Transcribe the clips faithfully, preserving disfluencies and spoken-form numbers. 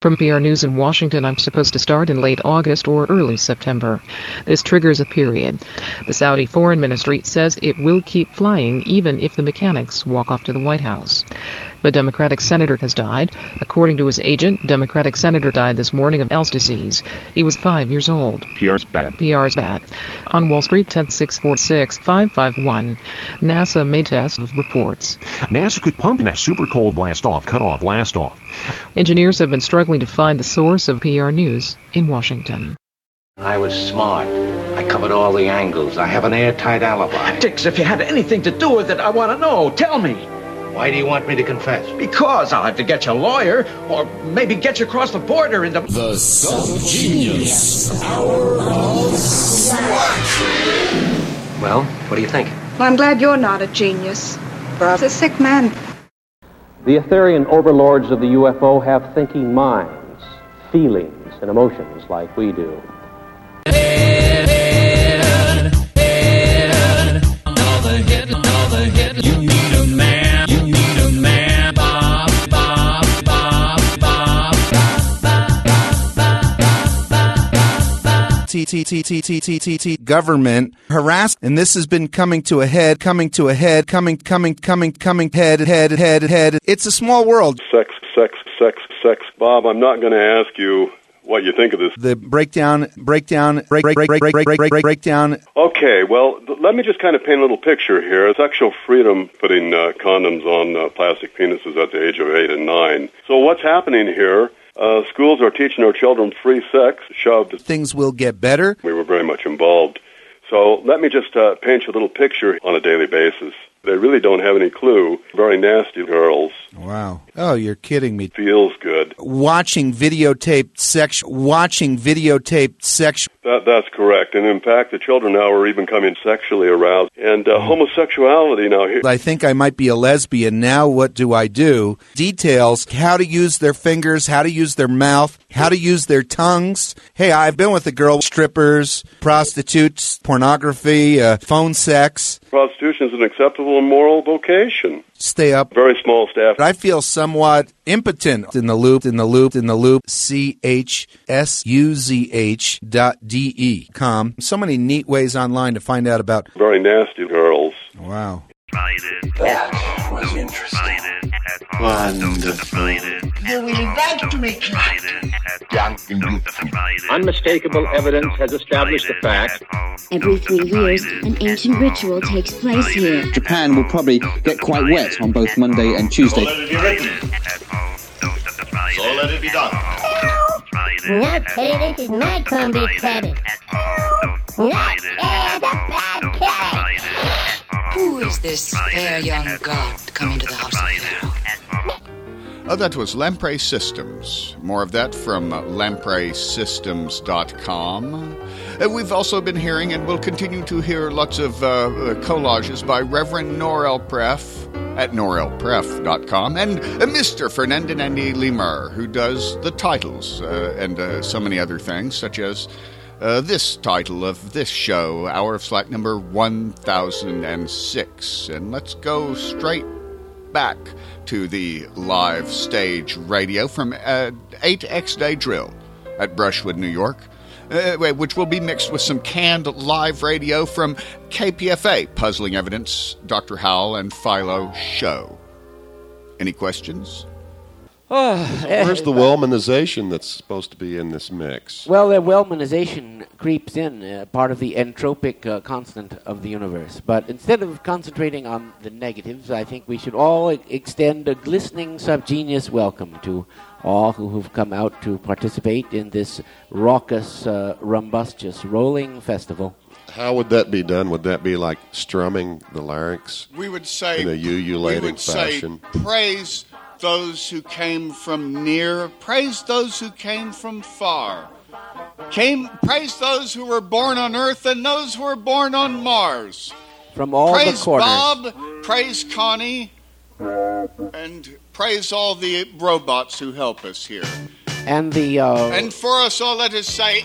From P R News in Washington, I'm supposed to start in late August or early September. This triggers a period. The Saudi Foreign Ministry says it will keep flying even if the mechanics walk off to the White House. The Democratic senator has died. According to his agent, Democratic senator died this morning of Alzheimer's disease. He was five years old. P R's bad. P R's bad. On Wall Street, ten six four six five five one. NASA may test reports. NASA could pump in that super cold blast off, cut off, blast off. Engineers have been struggling to find the source of P R News in Washington. I was smart. I covered all the angles. I have an airtight alibi. Dix, if you had anything to do with it, I want to know. Tell me. Why do you want me to confess? Because I'll have to get you a lawyer, or maybe get you across the border into... The Subgenius Hour of Swag. Well, what do you think? Well, I'm glad you're not a genius. Bob's a sick man. The Etherian overlords of the U F O have thinking minds, feelings, and emotions like we do. Head, head, head, another head, another head. You need a man, you need a man. Bob, Bob, Bob, Bob, T T T T T T T T government harass, and this has been coming to a head, coming to a head, coming, coming, coming, coming, head, head, head, head. It's a small world. Sex, sex, sex, sex. Bob, I'm not going to ask you what you think of this. The breakdown, breakdown, break, break, break, break, break, break, break, breakdown. Okay, well, th- let me just kind of paint a little picture here. Sexual freedom, putting uh, condoms on uh, plastic penises at the age of eight and nine. So what's happening here? Uh, schools are teaching our children free sex, shoved. Things will get better. We were very much involved. So let me just uh, paint you a little picture on a daily basis. They really don't have any clue. Very nasty girls. Wow. Oh, you're kidding me. Feels good. Watching videotaped sex, watching videotaped sex. That, that's correct. And in fact, the children now are even becoming sexually aroused. And uh, homosexuality now here. I think I might be a lesbian. Now what do I do? Details, how to use their fingers, how to use their mouth, how to use their tongues. Hey, I've been with a girl, strippers, prostitutes, pornography, uh, phone sex. Prostitution is an acceptable and moral vocation. Stay up. Very small staff. I feel somewhat impotent in the loop, in the loop, in the loop. C H S U Z H dot D E com. So many neat ways online to find out about very nasty girls. Wow. That was interesting. Wonderful. I would like to make Unmistakable evidence has established the fact. Every three years, an ancient ritual takes place here. Japan will probably get quite wet on both Monday and Tuesday. So let it be written. So let it be done. Not say this is my combi credit. Not as a bad carrot. Who is this fair young god coming to the house of Pharaoh? Oh, that was Lamprey Systems. More of that from uh, lamprey systems dot com. Uh, we've also been hearing and will continue to hear lots of uh, collages by Reverend Norel Preff at norel preff dot com and uh, Mister Fernandinandi Lemur, who does the titles uh, and uh, so many other things, such as uh, this title of this show, Hour of Slack number one thousand six. And let's go straight back to the live stage radio from uh, eight X Day Drill at Brushwood, New York, uh, which will be mixed with some canned live radio from K P F A, Puzzling Evidence, Doctor Howell and Philo Show. Any questions? Oh, where's the Wellmanization that's supposed to be in this mix? Well, the Wellmanization creeps in, uh, part of the entropic uh, constant of the universe. But instead of concentrating on the negatives, I think we should all e- extend a glistening subgenius welcome to all who have come out to participate in this raucous, uh, rumbustious, rolling festival. How would that be done? Would that be like strumming the larynx? We would say in a ululating we would fashion. Say, praise those who came from near, praise those who came from far. Came, praise those who were born on Earth and those who were born on Mars. From all praise the corners. Bob, praise Connie, and praise all the robots who help us here. And the uh, and for us all, let us say.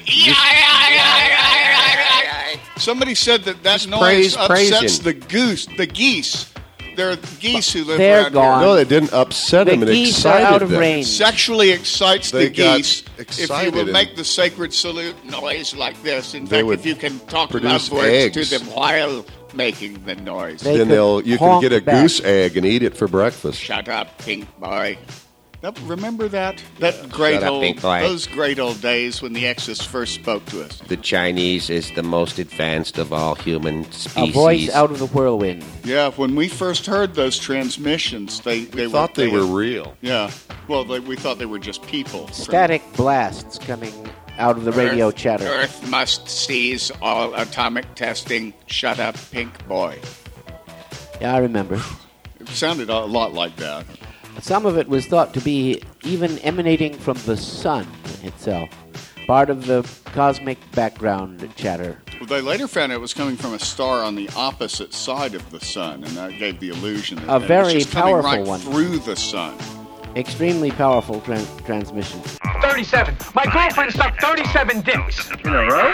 Somebody said that that Just noise praise, upsets praise the goose, the geese. There are geese who live They're around gone. No, they didn't upset The them. It geese are excited out of them. range. Sexually excites They the got geese if you excited will and make the sacred salute noise like this. In They fact, would if you can talk produce love words eggs. to them while making the noise. They Then could they'll you can honk get a back. goose egg and eat it for breakfast. Shut up, pink boy. That- Remember that? That great Shut up, old, pink boy. those great old days when the Exodus first spoke to us. The Chinese is the most advanced of all human A species. voice out of the whirlwind. Yeah, when we first heard those transmissions, they, they We thought were, they were real. Yeah, well, they, we thought they were just people. Static blasts coming out of the radio Earth, chatter. Earth must cease all atomic testing. Shut up, pink boy. Yeah, I remember. It sounded a lot like that. Some of it was thought to be even emanating from the sun itself. Part of the cosmic background chatter. Well, they later found it was coming from a star on the opposite side of the sun, and that gave the illusion that A it was very just coming powerful right one. through the sun. Extremely powerful tran- transmission. thirty-seven. My girlfriend sucked thirty-seven dicks. In a row?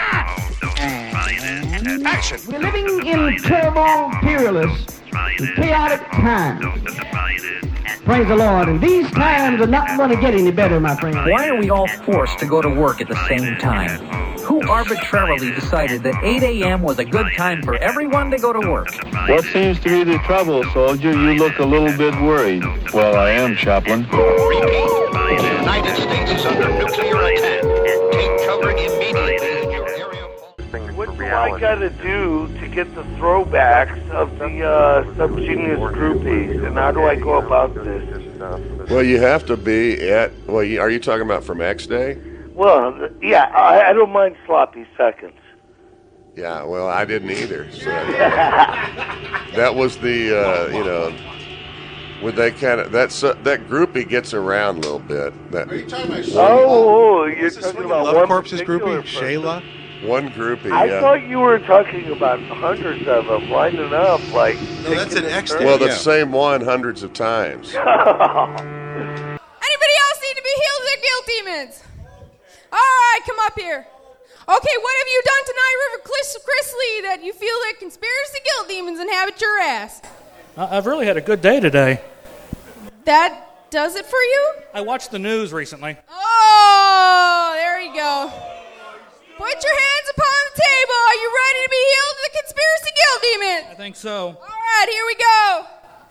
Action. We're living in turmoil, peerless, chaotic times. Praise the Lord. And these times are not going to get any better, my friend. Why are we all forced to go to work at the same time? Who arbitrarily decided that eight a.m. was a good time for everyone to go to work? What seems to be the trouble, soldier? You look a little bit worried. Well, I am, Chaplain. The United States is under nuclear attack. Take cover immediately in your area. What do I gotta do to get the throwbacks of the uh, Subgenius groupies, and how do I go about this? Well, you have to be at. Well, you, are you talking about from X Day? Well, yeah, I, I don't mind sloppy seconds. Yeah. Well, I didn't either. So that was the uh, you know. Would they kind of that uh, that groupie gets around a little bit? That, Are you talking about Oh, you're talking about Love one Corpse's particular groupie, person. Shayla? One groupie. I yeah. thought you were talking about hundreds of them lining up, like. No, that's an X Well, the same one hundreds of times. Anybody else need to be healed of their guilt demons? All right, come up here. Okay, what have you done tonight, River Chris, Chris Lee, that you feel that conspiracy guilt demons inhabit your ass? I- I've really had a good day today. That does it for you? I watched the news recently. Oh, there you go. Put your hands upon the table. Are you ready to be healed of the conspiracy guilt demon? I think so. All right, here we go.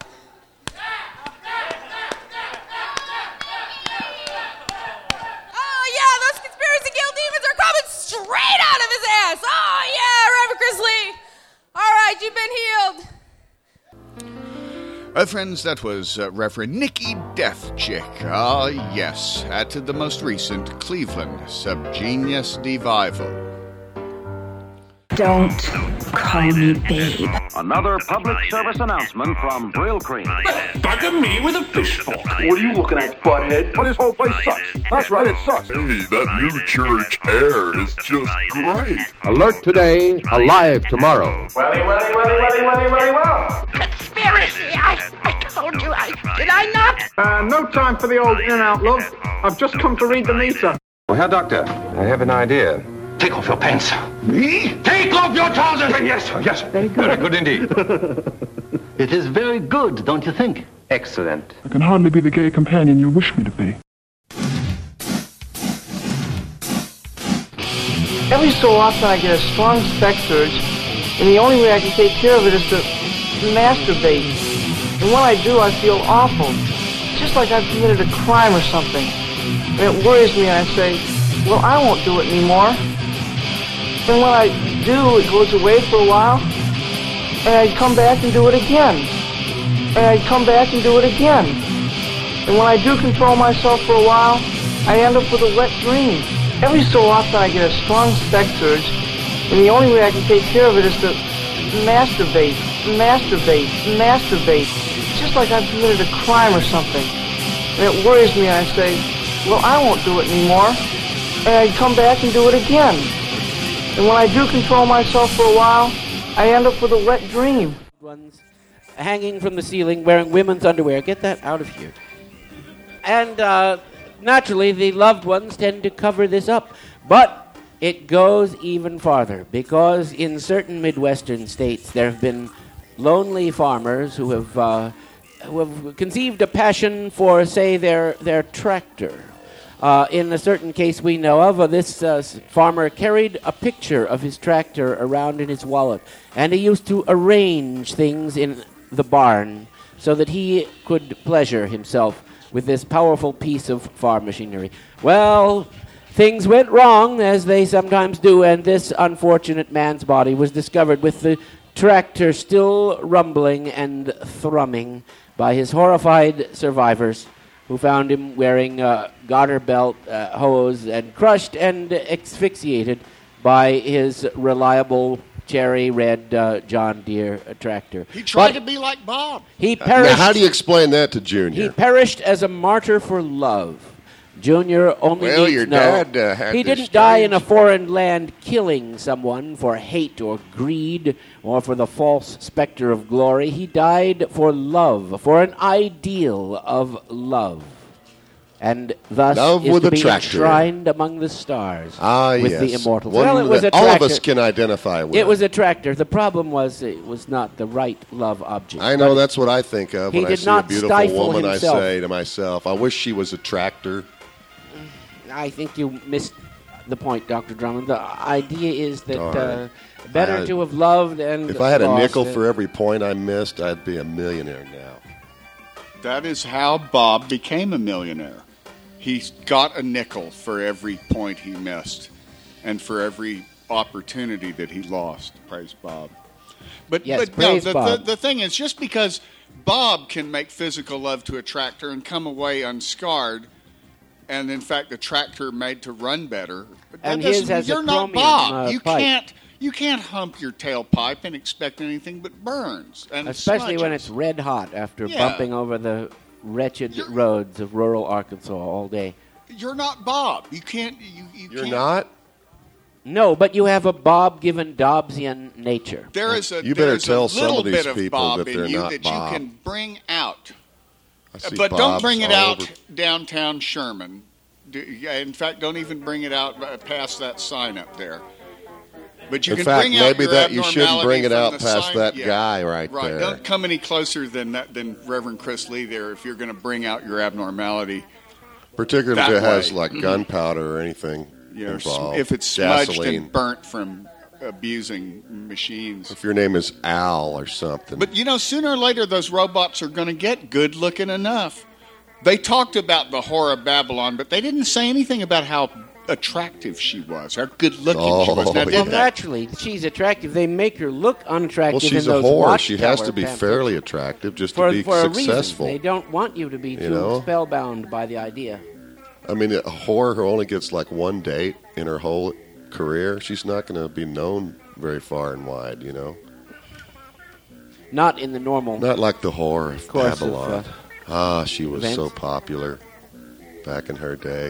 Oh, yeah, those conspiracy guilt demons are coming straight out of his ass. Oh, yeah, Reverend Chris Lee. All right, you've been healed. Uh, friends, that was uh, Reverend Nikki Deathchick. Ah, yes, at the most recent Cleveland Subgenius Devival. Don't call me babe. Another public service announcement from Brill Cream. Bugging me with a fish fork. What are you looking at, butthead? Well, this whole place sucks. That's right, it sucks. Hey, that new church air is just great. Alert today, alive tomorrow. Welly, welly, welly, welly, welly, welly, well. Conspiracy! I, I told you, I did I not? Uh, no time for the old in and out, love. I've just come to read the meter. Well, Herr Doctor, I have an idea. Take off your pants. Me? Take off your trousers! Yes, sir, yes, sir. Very good. Very good indeed. It is very good, don't you think? Excellent. I can hardly be the gay companion you wish me to be. Every so often I get a strong sex urge, and the only way I can take care of it is to masturbate. And when I do, I feel awful. Just like I've committed a crime or something. And it worries me, and I say, well, I won't do it anymore. And when I do, it goes away for a while, and I come back and do it again. And I come back and do it again. And when I do control myself for a while, I end up with a wet dream. Every so often I get a strong sex urge, and the only way I can take care of it is to masturbate, masturbate, masturbate. Just like I've committed a crime or something. And it worries me, and I say, well, I won't do it anymore. And I come back and do it again. And when I do control myself for a while, I end up with a wet dream. Ones hanging from the ceiling wearing women's underwear. Get that out of here. And uh, naturally, the loved ones tend to cover this up. But it goes even farther, because in certain Midwestern states, there have been lonely farmers who have uh, who have conceived a passion for, say, their their tractor. Uh, in a certain case we know of, uh, this uh, farmer carried a picture of his tractor around in his wallet, and he used to arrange things in the barn so that he could pleasure himself with this powerful piece of farm machinery. Well, things went wrong, as they sometimes do, and this unfortunate man's body was discovered with the tractor still rumbling and thrumming by his horrified survivors, who found him wearing a garter belt, uh, hose, and crushed and asphyxiated by his reliable cherry red uh, John Deere uh, tractor. He tried But to be like Bob. He perished. Now, how do you explain that to Junior? He perished as a martyr for love. Junior only Well, needs your know dad, uh, had he this didn't die in a strange- foreign land killing someone for hate or greed or for the false specter of glory. He died for love, for an ideal of love. And thus Love is with to a be tractor. enshrined among the stars Ah, with yes. the immortals. One well, it was a that all of tractor. us can identify with. It was a tractor. The problem was it was not the right love object. I know But that's what I think of he when I did see not a beautiful stifle woman. himself. I say to myself, I wish she was a tractor. I think you missed the point, Doctor Drummond. The idea is that All right. uh, better I- to have loved and If I had a lost nickel it. for every point I missed, I'd be a millionaire now. That is how Bob became a millionaire. He got a nickel for every point he missed and for every opportunity that he lost. Praise Bob. But, Yes, but no, praise the, the, Bob. the thing is, just because Bob can make physical love to a tractor and come away unscarred, and in fact the tractor made to run better, that And his doesn't- has a you're not chromium, Bob. uh, you pipe. can't you can't hump your tailpipe and expect anything but burns. And Especially when smudges. it's red hot after Yeah. bumping over the wretched roads of rural Arkansas all day. You're not Bob. You can't. You, you You're can't. not? No, but you have a Bob-given Dobbsian nature. There is a You better there's tell a some little of these bit of people Bob that in they're you not that Bob. you can bring out, I see but don't Bobs bring it all out over. downtown Sherman. Do- yeah, In fact, don't even bring it out uh, past that sign up there. But you In can fact, bring out maybe your that you shouldn't bring it abnormality out from the past sign- that yeah. guy right Right. there. Don't come any closer than that than Reverend Chris Lee there if you're going to bring out your abnormality. Particularly if that it has way. like gunpowder or anything You know, sm- involved. if it's smudged Gasoline. and burnt from abusing machines. If your name is Al or something. But you know, sooner or later, those robots are going to get good looking enough. They talked about the whore of Babylon, but they didn't say anything about how attractive she was, how good looking she was. Now, Oh, did Well, they? naturally, she's attractive. They make her look unattractive well, she's in a those whore. She has watchtower to be pamphlets. fairly attractive just for, to be for a successful. reason. They don't want you to be You too know? spellbound by the idea. I mean, a whore who only gets like one date in her whole career, she's not going to be known very far and wide, you know? Not in the normal. Not like the whore of Course of, Babylon. uh, ah, she was events. so popular back in her day.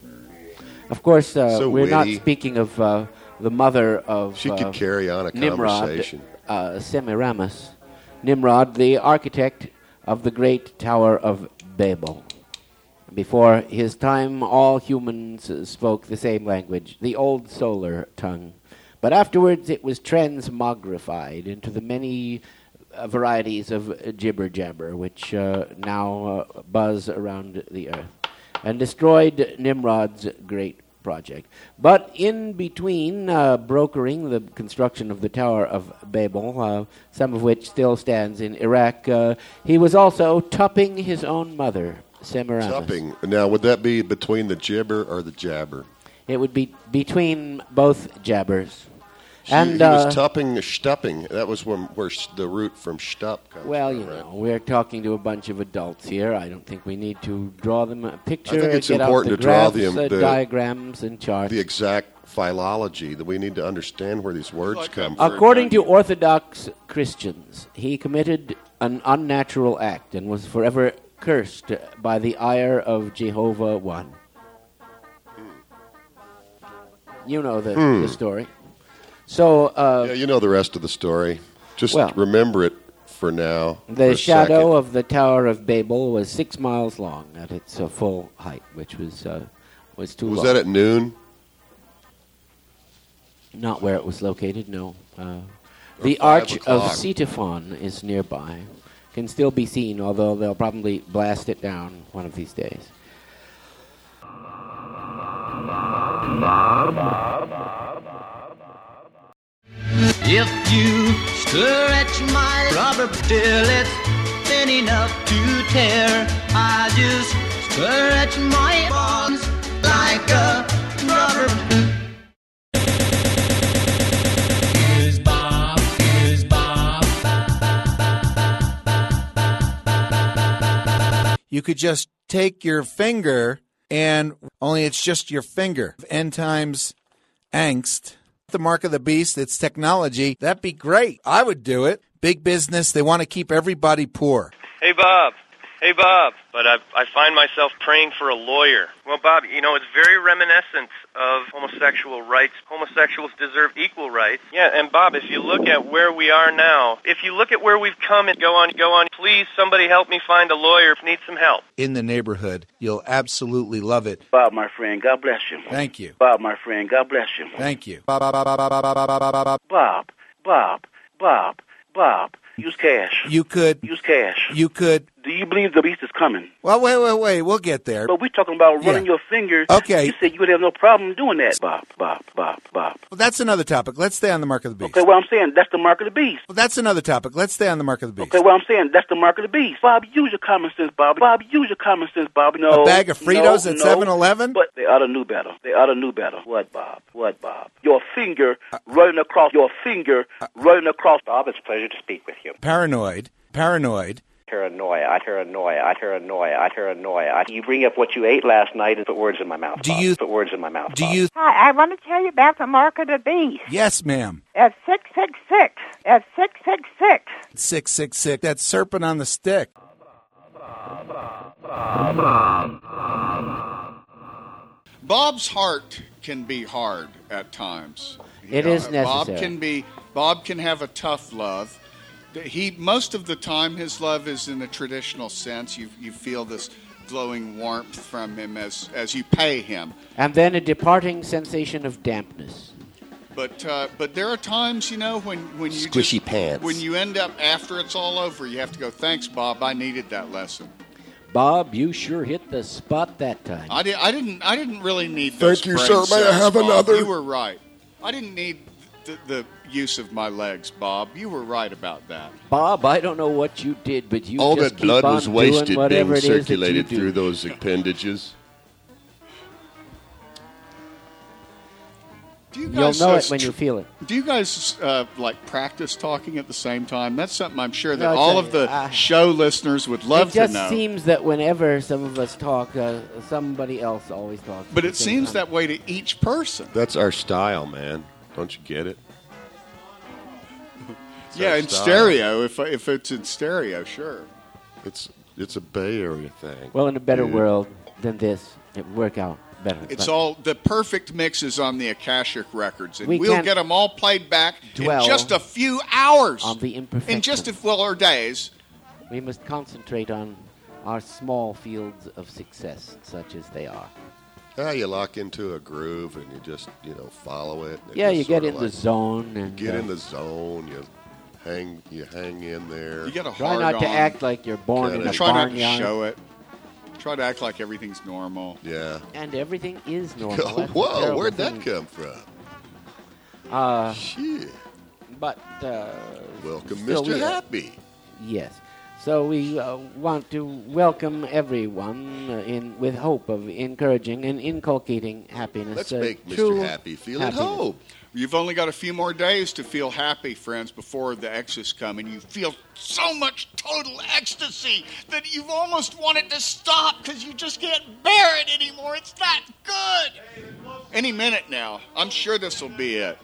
Of course, uh, So we're not witty. speaking of uh, the mother of She uh, could carry on a Nimrod, conversation. uh, Semiramis. Nimrod, the architect of the great Tower of Babel. Before his time, all humans uh, spoke the same language, the old solar tongue. But afterwards, it was transmogrified into the many uh, varieties of uh, gibber-jabber, which uh, now uh, buzz around the earth, and destroyed Nimrod's great project. But in between uh, brokering the construction of the Tower of Babel, uh, some of which still stands in Iraq, uh, he was also tupping his own mother, Semiramis. Tupping. Now, would that be between the gibber or the jabber? It would be between both jabbers. She, and he uh, was tupping, stupping. That was when, where sh- the root from stup comes well, from, you right? know, we're talking to a bunch of adults here. I don't think we need to draw them a picture. I think it's get out important the to draw graphs, the, uh, the diagrams and charts. the exact philology that we need to understand where these words come from. According to Orthodox Christians, he committed an unnatural act and was forever cursed by the ire of Jehovah One. You know the, Hmm. the story. So, uh, yeah, you know the rest of the story. Just Well- remember it for now. for the a shadow second. of the Tower of Babel was six miles long at its uh, full height, which was uh, was too Was long. that at noon? Not where it was located, no. Uh, The five Arch o'clock. of Ctesiphon is nearby. Can still be seen, although they'll probably blast it down one of these days. If you stretch my rubber till it's thin enough to tear, I just stretch my bones like a rubber. Here's Bob, here's Bob. You could just take your finger, and only it's just your finger. End times angst. The mark of the beast, it's technology. That'd be great. I would do it. Big business, they want to keep everybody poor. Hey, Bob. Hey, Bob. But I, I find myself praying for a lawyer. Well, Bob, you know, it's very reminiscent of homosexual rights. Homosexuals deserve equal rights. Yeah, and Bob, if you look at where we are now, if you look at where we've come and go on, go on, please, somebody help me find a lawyer who needs some help. In the neighborhood, you'll absolutely love it. Bob, my friend, God bless you. Thank you. Bob, my friend, God bless you. Thank you. Bob, Bob, Bob, Bob, Bob, Bob, Bob, Bob. Bob, Bob, Bob, Bob. Use cash. You could. Use cash. You could. Do you believe the beast is coming? Well, wait, wait, wait. We'll get there. But we're talking about running Yeah. your finger. Okay. You said you would have no problem doing that. Bob, Bob, Bob, Bob. Well, that's another topic. Let's stay on the mark of the beast. Okay, well, I'm saying that's the mark of the beast. Well, that's another topic. Let's stay on the mark of the beast. Okay, well, I'm saying that's the mark of the beast. Bob, use your common sense, Bob. Bob, use your common sense, Bob. No. A bag of Fritos no, at no. seven eleven? But they ought to know better. They ought to know better. What, Bob? What, Bob? Your finger running across, your finger running across. Bob, it's a pleasure to speak with you. Paranoid. Paranoid. Paranoia, I paranoia, I paranoia, I paranoia. I, you bring up what you ate last night and put words in my mouth. Do Bob. you- put words in my mouth? Do Bob. you... Hi, I want to tell you about the mark of the beast. Yes, ma'am. At six six six. At six six six. six six six. That serpent on the stick. Bob's heart can be hard at times. It You is Bob necessary. can be. Bob can have a tough love. He most of the time his love is in a traditional sense. You you feel this glowing warmth from him as as you pay him. And then a departing sensation of dampness. But uh, but there are times, you know, when, when you Squishy just, pants. when you end up after it's all over, you have to go, thanks, Bob. I needed that lesson. Bob, you sure hit the spot that time. I, did, I didn't I didn't really need Thank those you, brain sir. May I cells, have Bob. another? You were right. I didn't need the, the use of my legs, Bob. You were right about that. Bob, I don't know what you did, but you All just that keep blood on was doing wasted whatever being it is that you circulated do. through those appendages. Do you You'll guys, know uh, it when you feel it. Do you guys uh, like practice talking at the same time? That's something I'm sure that No, it's all a- of the uh, show listeners would love it just to know. seems that whenever some of us talk, uh, somebody else always talks. But at it the same seems time. that way to each person. That's our style, man. Don't you get it? It's Yeah, our in style. stereo. If if it's in stereo, sure. It's it's a Bay Area thing. Well, in a better dude. world than this, it would work out better. It's But all the perfect mixes on the Akashic records, and We we'll can't get them all played back dwell in just a few hours. on the in imperfections. just a well or days. We must concentrate on our small fields of success, such as they are. Yeah, you lock into a groove and you just, you know, follow it. It Yeah, just you get sorta in the like- zone and get uh, in the zone. You hang, you hang in there. You get a try hard not to on. act like you're born in Kinda. a Try not to barnyard. show it. Try to act like everything's normal. Yeah. And everything is normal. That's the Whoa, terrible where'd that thing. come from? Uh, Shit. but uh, Welcome, still Mister we are- Happy. Yes. So we uh, want to welcome everyone uh, in with hope of encouraging and inculcating happiness. Let's uh, make Mister true Happy feel at happiness. home. You've only got a few more days to feel happy, friends, before the X's come, and you feel so much total ecstasy that you've almost wanted to stop because you just can't bear it anymore. It's that good. Any minute now, I'm sure this will be it.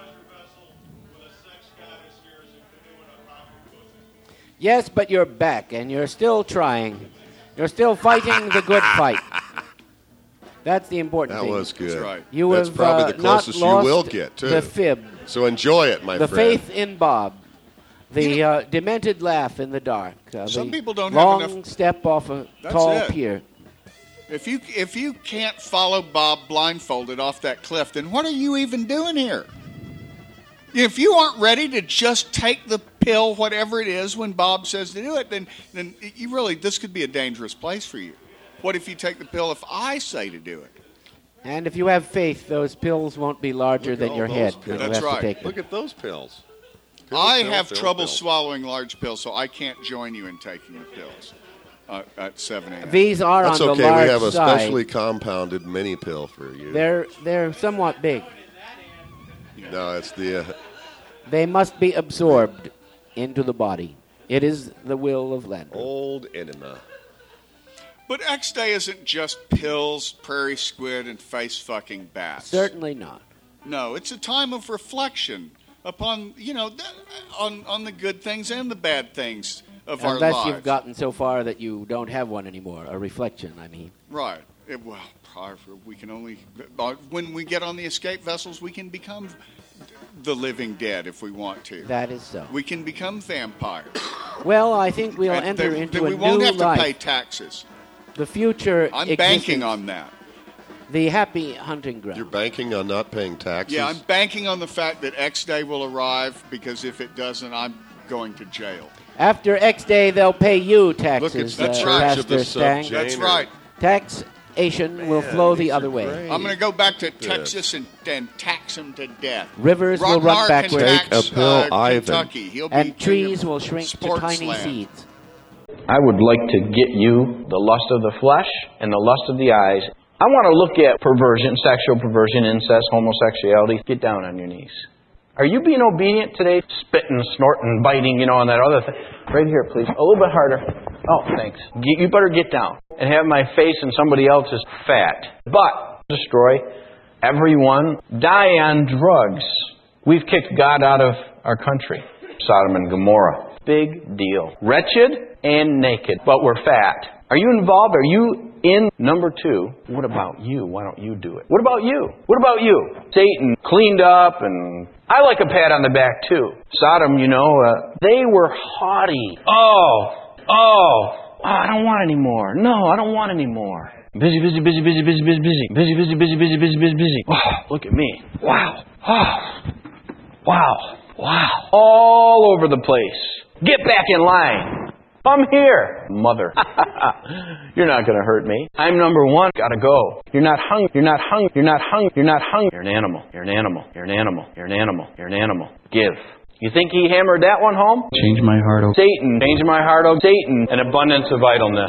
Yes, but you're back and you're still trying. You're still fighting the good fight. That's the important That thing. was good. That's right. You That's have probably uh, the closest not you lost will get, too. the fib, So enjoy it, my the friend. faith in Bob, the uh, demented laugh in the dark. Uh, Some the people don't have long enough- step off a That's tall it. pier. If you if you can't follow Bob blindfolded off that cliff, then what are you even doing here? If you aren't ready to just take the pill, whatever it is, when Bob says to do it, then then you really, this could be a dangerous place for you. What if you take the pill if I say to do it? And if you have faith, those pills won't be larger Look at than all your those head. pills. You'll That's have to right. take them. Look at those pills. Pill, I pill, have pill, trouble pill. swallowing large pills, so I can't join you in taking the pills uh, at seven a.m. These are That's on okay. the large We have a side. specially compounded mini pill for you. They're they're somewhat big. No, it's the. Uh, They must be absorbed into the body. It is the will of Landry. Old enema. But X-Day isn't just pills, prairie squid, and face-fucking bats. Certainly not. No, it's a time of reflection upon, you know, th- on, on the good things and the bad things of our Unless lives. you've gotten so far that you don't have one anymore. A reflection, I mean. Right. It, well, we can only... When we get on the escape vessels, we can become the living dead if we want to. That is so. We can become vampires. Well, I think we'll And enter they- into they- a we won't new have life. to pay taxes. The future I'm existence, banking on that. the happy hunting ground. You're banking on not paying taxes? Yeah, I'm banking on the fact that X-Day will arrive, because if it doesn't, I'm going to jail. After X Day, they'll pay you taxes. Look, it's the uh, Church of the Pastor Stang. Subject. That's right. Taxation will flow the other way. I'm going to go back to Texas and, and tax them to death. Rivers will run Rockmar can backwards. tax, Take a pill, uh, Ivan. Kentucky. He'll be And trees king of will shrink to sports tiny land. seeds. I would like to get you the lust of the flesh and the lust of the eyes. I want to look at perversion, sexual perversion, incest, homosexuality. Get down on your knees. Are you being obedient today? Spitting, snorting, biting, you know, and that other thing. Right here, please. A little bit harder. Oh, thanks. Get, you better get down and have my face in somebody else's fat. But destroy everyone. Die on drugs. We've kicked God out of our country. Sodom and Gomorrah. Big deal. Wretched and naked, but we're fat. Are you involved? Are you in? Number two, what about you? Why don't you do it? What about you? What about you? Satan cleaned up, and I like a pat on the back too. Sodom, you know, uh, they were haughty. Oh, oh, oh, I don't want any more. No, I don't want any more. Busy, busy, busy, busy, busy, busy, busy, busy, busy, busy, busy, busy, busy, busy. Oh, look at me. Wow. Oh, wow. Wow. All over the place. Get back in line. I'm here. Mother. You're not going to hurt me. I'm number one. Gotta go. You're not hungry. You're not hungry. You're not hungry. You're not hungry. You're an animal. You're an animal. You're an animal. You're an animal. You're an animal. Give. You think he hammered that one home? Change my heart, oh Satan. Change my heart, oh Satan. An abundance of idleness.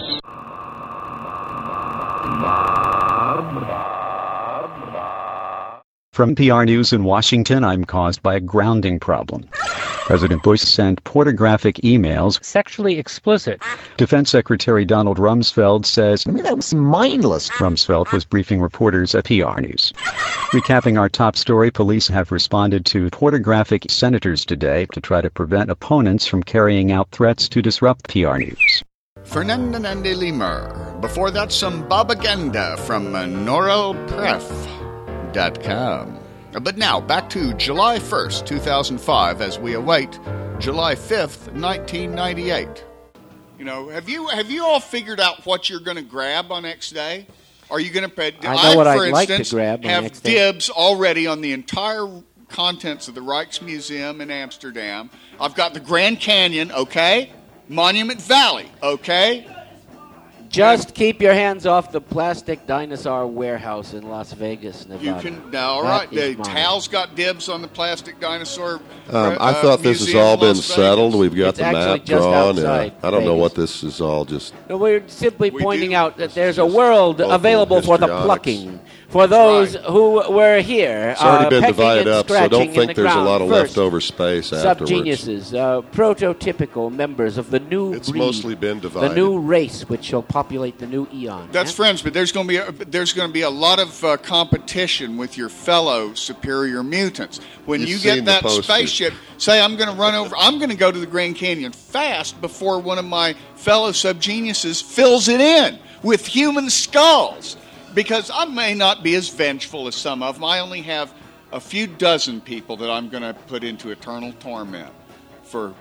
From P R News in Washington, I'm caused by a grounding problem. President Bush sent pornographic emails, sexually explicit. Defense Secretary Donald Rumsfeld says, that was mindless. Rumsfeld was briefing reporters at P R News. Recapping our top story, police have responded to pornographic senators today to try to prevent opponents from carrying out threats to disrupt P R News. Fernandinand Lemur. Before that, some Babaganda from Norel Pref dot com. But now, back to July first, two thousand five, as we await July fifth, nineteen ninety-eight. You know, have you have you all figured out what you're going to grab on X Day? Are you going to pay? I know what for I'd like to instance, grab on have X Day. dibs already on the entire contents of the Rijksmuseum in Amsterdam. I've got the Grand Canyon, okay? Monument Valley, okay? Just keep your hands off the plastic dinosaur warehouse in Las Vegas, Nevada. You can now, all That right. is The mine. Tal's got dibs on the plastic dinosaur. Um, I uh, thought this has museum all in been Las Vegas. settled. We've got It's the actually map just drawn. outside I don't know Vegas. what this is all just. No, we're simply pointing out that there's a just world local available for the histrionics. plucking. For those who were here, It's already uh, been pecking divided and up, so scratching don't in think the there's a ground. lot of First, leftover space afterwards. Subgeniuses, uh, prototypical members of the new It's breed, mostly been the divided. new race which shall populate the new eon. That's yeah? friends, but there's going to be a, there's going to be a lot of uh, competition with your fellow superior mutants. When You've you seen get the that posters. spaceship, say I'm going to run over, I'm going to go to the Grand Canyon fast before one of my fellow subgeniuses fills it in with human skulls. Because I may not be as vengeful as some of them. I only have a few dozen people that I'm going to put into eternal torment for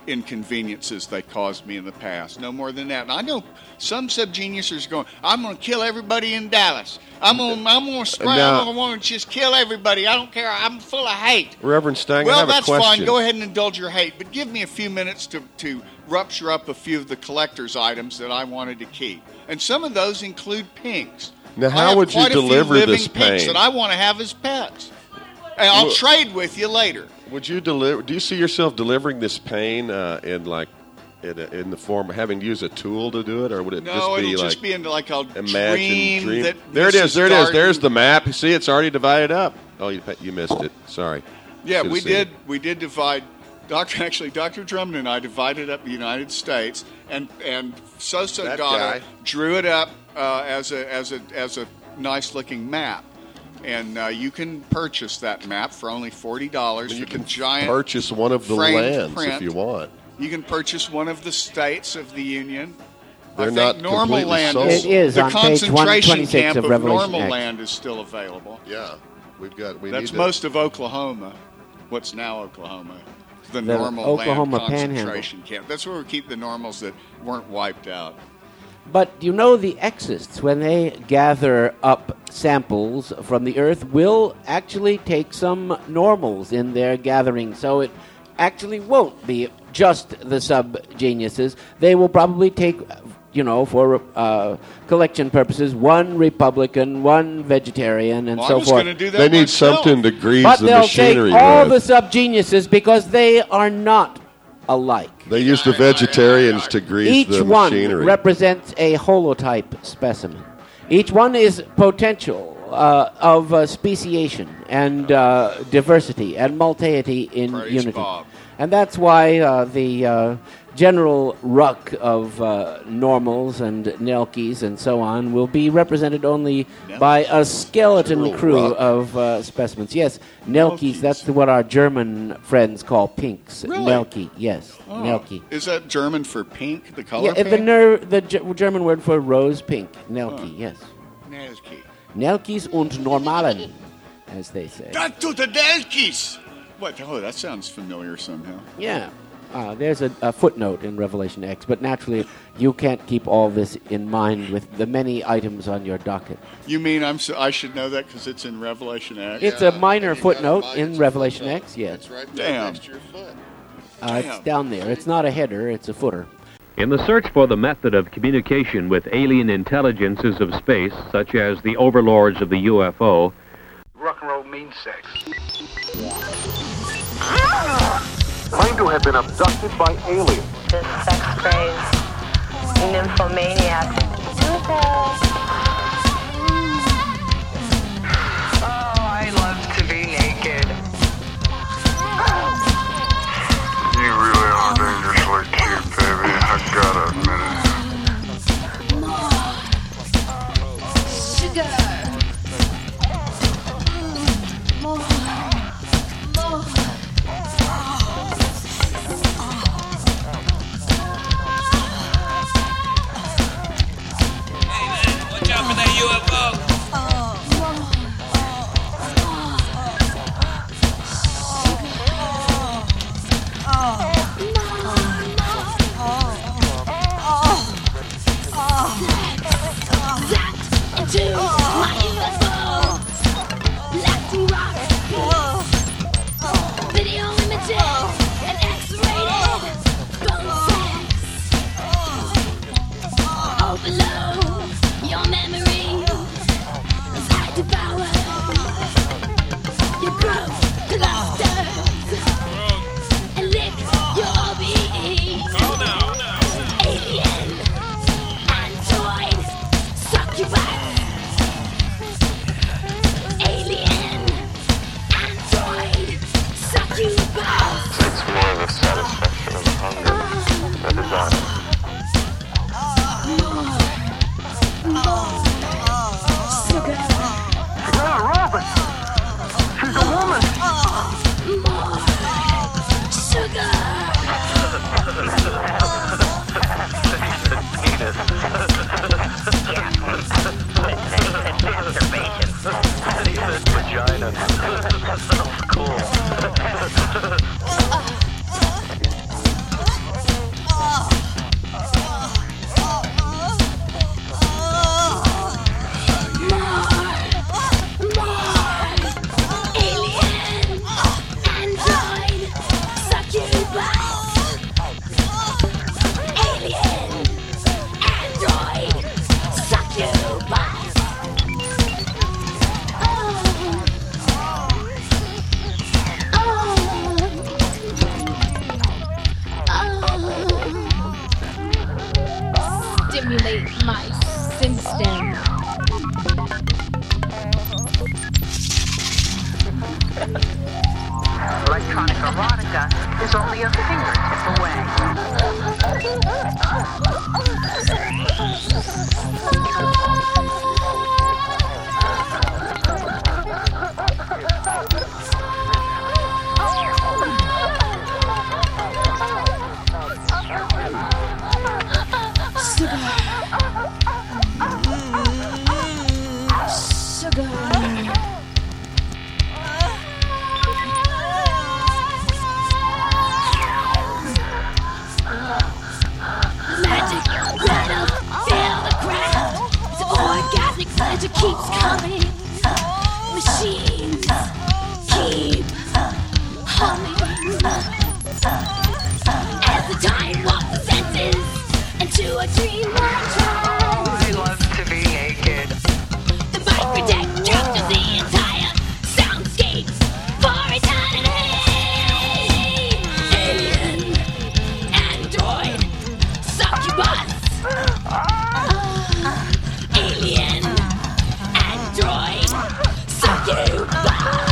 inconveniences they caused me in the past. No more than that. And I know some subgeniuses are going, I'm going to kill everybody in Dallas. I'm going I'm going to spray. Now- I'm going to just kill everybody. I don't care. I'm full of hate. Reverend Stang, I Well, have a that's question. fine. Go ahead and indulge your hate. But give me a few minutes to, to rupture up a few of the collector's items that I wanted to keep. And some of those include pinks. Now, I how have would you quite a few deliver living this pinks pain? that I want to have as pets. And I'll Well- trade with you later. Would you deliver? Do you see yourself delivering this pain uh, in like in, a, in the form of having to use a tool to do it, or would it No, just be it'll like just be into like a imagine dream, dream? that There it is. Missus There it is. Garden- There's the map. You see, it's already divided up. Oh, you you missed it. Sorry. Yeah, Should've we seen did. it. We did divide. Doctor, actually, Doctor Drummond and I divided up the United States, and and Sosa That Dada guy. drew it up uh, as a as a as a nice looking map, and uh, you can purchase that map for only forty dollars. You for can the giant purchase one of the framed lands print. if you want. You can purchase one of the states of the Union. They're I think not normal completely land sold. is, It is the on page one concentration twenty-six camp of of Revelation normal X. land is still available. Yeah, we've got. We That's need to- most of Oklahoma. What's now Oklahoma? The, The normal Oklahoma land Panhandle. concentration camp. That's where we keep the normals that weren't wiped out. But you know, the Exists, when they gather up samples from the Earth, will actually take some normals in their gathering. So it actually won't be just the sub-geniuses. They will probably take, you know, for uh, collection purposes, one Republican, one vegetarian, and Well, so I was forth. gonna do that They need myself. something to grease But the they'll machinery take all with. the sub-geniuses because they are not alike. They use the vegetarians to grease Each the one machinery. represents a holotype specimen. Each one is potential uh, of uh, speciation and uh, diversity and multeity in Praise unity. Bob. And that's why uh, the uh, general ruck of uh, normals and Nelkies and so on will be represented only by a skeleton General crew ruck. of uh, specimens. Yes, Nelkies, that's what our German friends call pinks. Really? Nelkie, yes, Oh. Nelkie. Is that German for pink? The color Yeah, pink? the ner- the G- German word for rose pink, Nelkie, yes. Nelkie. Nelkies und Normalen, as they say. That to the Nelkies! What? Oh, that sounds familiar somehow. Yeah. Uh, there's a, a footnote in Revelation X, but naturally you can't keep all this in mind with the many items on your docket. You mean I'm so, I should know that because it's in Revelation X? It's a minor footnote in Revelation X, yes. It's right there Damn. next to your foot. Uh, it's down there. It's not a header, it's a footer. In the search for the method of communication with alien intelligences of space, such as the overlords of the U F O, Rock and roll means sex. Claim to have been abducted by aliens. The sex crazed nymphomaniac. Oh, I love to be naked. You really are dangerously cute, baby. I gotta admit it. Sugar. More. More. Watch out for that U F O. Into my U F O. Latin rock. Video images and X-rated. Bone sex. Overload your memory as I devour your growth clusters and lick your being. Alien, android, succubus. Alien, android, succubus. It's more the satisfaction of hunger, the desire. She's not a robot. She's a woman. More Vagina. Cool. keeps coming. Machines keep humming. As the time walks the senses into a dream one tries. I love to be naked. The mic protect captures the entire soundscape for eternity. Alien, android, succubus. Alien, android, succubus.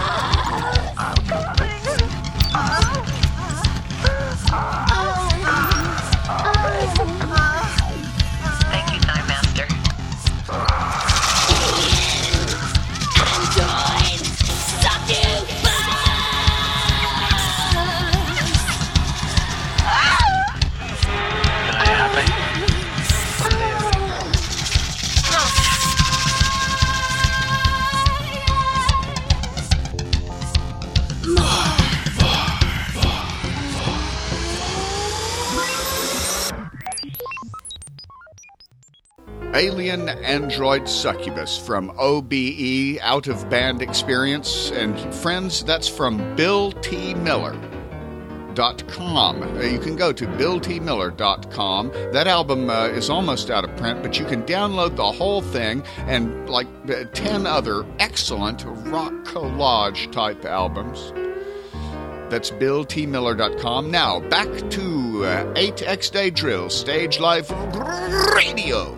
Thank you, Time Master. Android, succubus. Can I have it? Alien Android Succubus from O B E, Out of Band Experience. And friends, that's from Bill T. Miller dot com. Uh, you can go to Bill T. Miller dot com. That album uh, is almost out of print, but you can download the whole thing and like uh, ten other excellent rock collage type albums. That's Bill T. Miller dot com. Now, back to uh, eight X Day Drill, Stage Live Radio.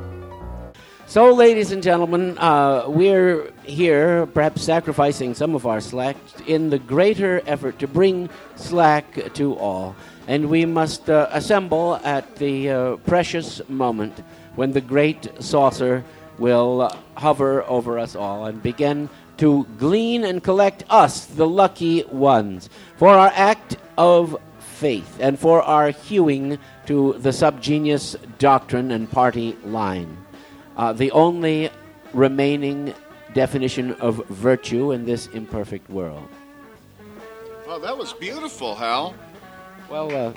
So, ladies and gentlemen, uh, we're here, perhaps sacrificing some of our slack in the greater effort to bring slack to all. And we must uh, assemble at the uh, precious moment when the great saucer will uh, hover over us all and begin to glean and collect us, the lucky ones, for our act of faith and for our hewing to the subgenius doctrine and party line. Uh, the only remaining definition of virtue in this imperfect world. Oh, that was beautiful, Hal. Well, uh...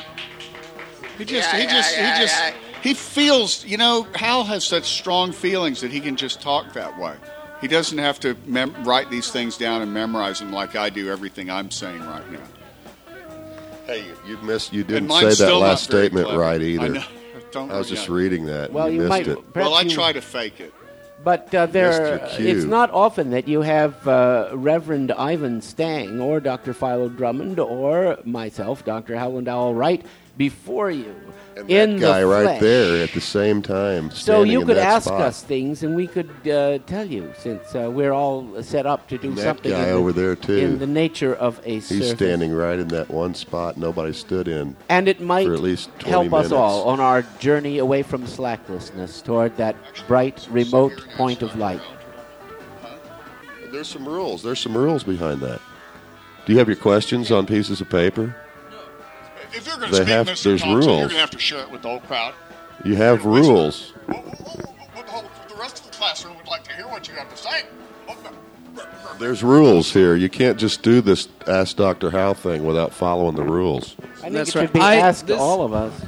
He just, Yeah, he just, yeah, he just, yeah. he feels, you know, Hal has such strong feelings that he can just talk that way. He doesn't have to mem- write these things down and memorize them like I do everything I'm saying right now. Hey, you missed. You And didn't mine's say that still not last very statement clever. right I either. know. Don't I was worry just about it. reading that. Well, you you missed might- it. perhaps Well, I you- try to fake it. But uh, there, Mister Q. it's not often that you have uh, Reverend Ivan Stang or Doctor Philo Drummond or myself, Doctor Howland Owl Wright, before you And in that guy the right flesh. there at the same time. So standing you in could that ask spot. us things, and we could uh, tell you, since uh, we're all set up to do And that something guy in, the, over there, too. in the nature of a He's service. standing right in that one spot nobody stood in. And it might for at least twenty help minutes. us all on our journey away from slacklessness toward that bright, remote point of light. There's some rules. There's some rules behind that. Do you have your questions on pieces of paper? If you're going They to speak have- this there's in concert, you're rules. going to have to share it with the whole crowd. You have rules. The, whole, the rest of the classroom would like to hear what you have to say. There's rules here. You can't just do this Ask Doctor Hal thing without following the rules. I think That's it should right. be I- asked this- all of us.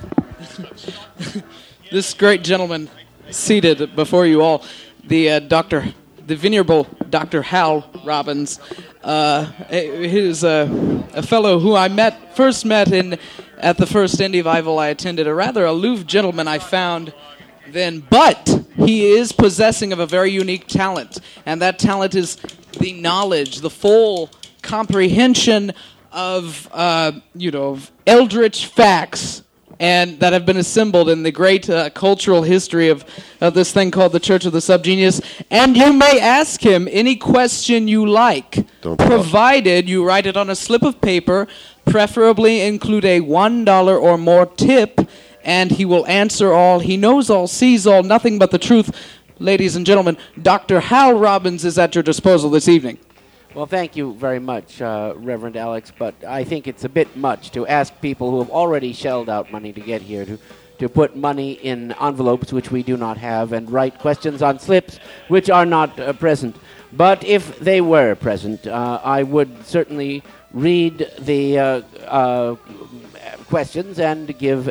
This great gentleman seated before you all, the uh, Doctor, the venerable Doctor Hal Robbins, uh, he is a, a fellow who I met first met in at the first Indievival I attended. A rather aloof gentleman I found then, but he is possessing of a very unique talent, and that talent is the knowledge, the full comprehension of uh, you know of eldritch facts and that have been assembled in the great uh, cultural history of, of this thing called the Church of the Subgenius. And you may ask him any question you like, Don't provided you write it on a slip of paper, preferably include a one dollar or more tip, and he will answer all. He knows all, sees all, nothing but the truth. Ladies and gentlemen, Doctor Hal Robbins is at your disposal this evening. Well, thank you very much, uh, Reverend Alex, but I think it's a bit much to ask people who have already shelled out money to get here to, to put money in envelopes which we do not have and write questions on slips which are not uh, present. But if they were present, uh, I would certainly read the uh, uh, questions and give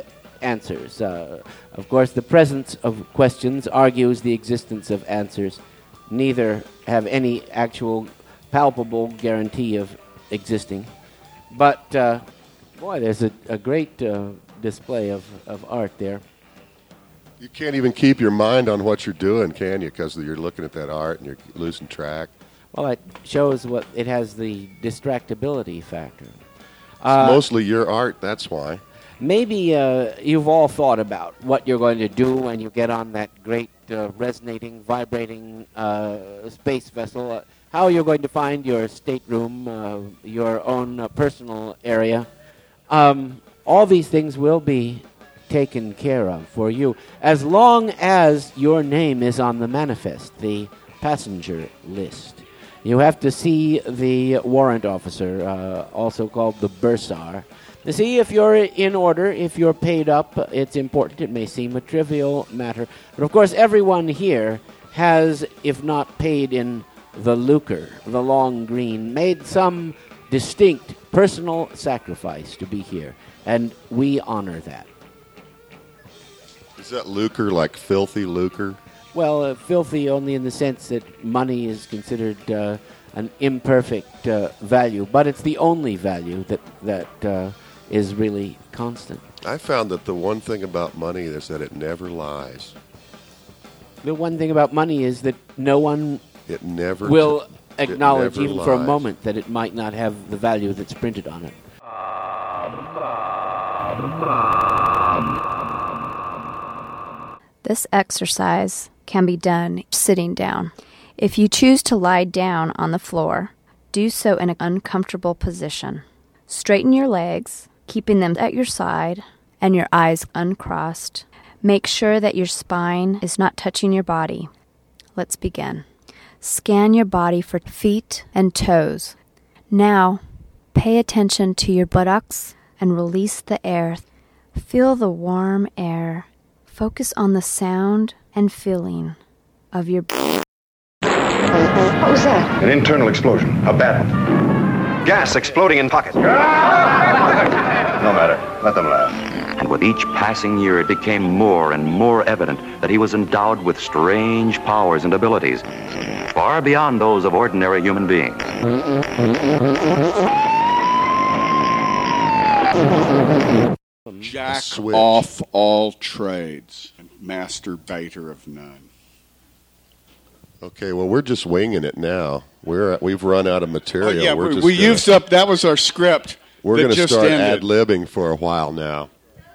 answers. Uh, of course, the presence of questions argues the existence of answers. Neither have any actual palpable guarantee of existing. But, uh, boy, there's a, a great uh, display of, of art there. You can't even keep your mind on what you're doing, can you? Because you're looking at that art and you're losing track. Well, it shows what it has the distractibility factor. It's Uh, mostly your art, that's why. Maybe uh, you've all thought about what you're going to do when you get on that great uh, resonating, vibrating uh, space vessel. Uh, how you're going to find your stateroom, uh, your own uh, personal area. Um, all these things will be taken care of for you as long as your name is on the manifest, the passenger list. You have to see the warrant officer, uh, also called the bursar, to see if you're in order, if you're paid up. It's important. It may seem a trivial matter. But, of course, everyone here has, if not paid in the lucre, the long green, made some distinct personal sacrifice to be here. And we honor that. Is that lucre like filthy lucre? Well, uh, filthy only in the sense that money is considered uh, an imperfect uh, value, but it's the only value that that uh, is really constant. I found that the one thing about money is that it never lies. The one thing about money is that no one It never will t- acknowledge, it never even for a lies. moment, that it might not have the value that's printed on it. This exercise can be done sitting down. If you choose to lie down on the floor, do so in an uncomfortable position. Straighten your legs, keeping them at your side and your eyes uncrossed. Make sure that your spine is not touching your body. Let's begin. Scan your body for feet and toes. Now, pay attention to your buttocks and release the air. Feel the warm air. Focus on the sound and feeling of your... What was that? An internal explosion. A bad one. Gas exploding in pocket. No matter. Let them laugh. And with each passing year, it became more and more evident that he was endowed with strange powers and abilities, far beyond those of ordinary human beings. Jack off all trades, masturbator of none. Okay, well, we're just winging it now. We're we've run out of material. Oh, yeah, we're we, just we gonna, used up. That was our script. We're that going to just start ended. ad-libbing for a while now.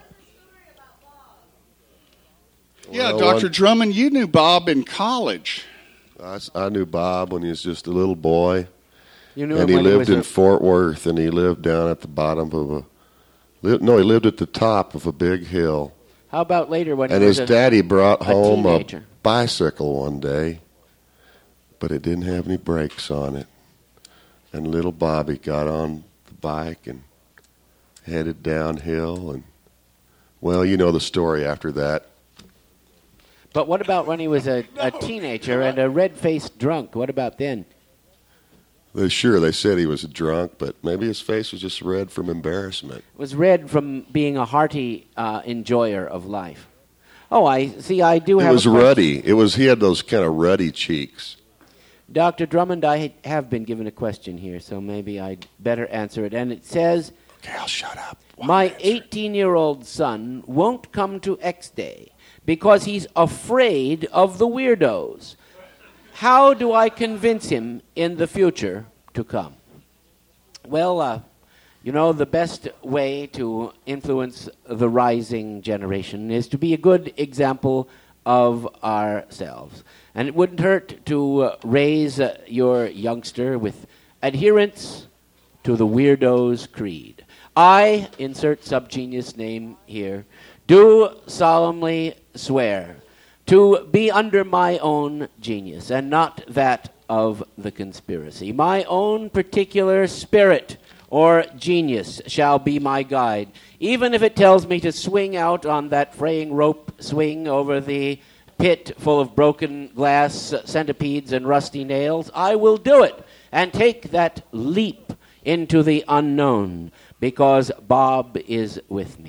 Yeah, Well, Doctor one- Drummond, you knew Bob in college. I, s- I knew Bob when he was just a little boy. You knew and him he when he lived was in a- Fort Worth, and he lived down at the bottom of a... Li- no, he lived at the top of a big hill. How about later when And he was his a, daddy brought a home a teenager? bicycle one day, but it didn't have any brakes on it. And little Bobby got on the bike and headed downhill. And, well, you know the story after that. But what about when he was a, a teenager and a red-faced drunk? What about then? They, sure, they said he was drunk, but maybe his face was just red from embarrassment. It was red from being a hearty uh, enjoyer of life. Oh, I see. I do It have. was a question. ruddy. It was. He had those kind of ruddy cheeks. Doctor Drummond, I have been given a question here, so maybe I'd better answer it. And it says, "Okay, I'll shut up. My eighteen-year-old son won't come to X Day because he's afraid of the weirdos. How do I convince him in the future to come?" Well, uh, you know, the best way to influence the rising generation is to be a good example of ourselves. And it wouldn't hurt to uh, raise uh, your youngster with adherence to the weirdo's creed. I, insert subgenius name here, do solemnly swear to be under my own genius and not that of the conspiracy. My own particular spirit or genius shall be my guide, even if it tells me to swing out on that fraying rope swing over the pit full of broken glass, centipedes, and rusty nails. I will do it and take that leap into the unknown because Bob is with me.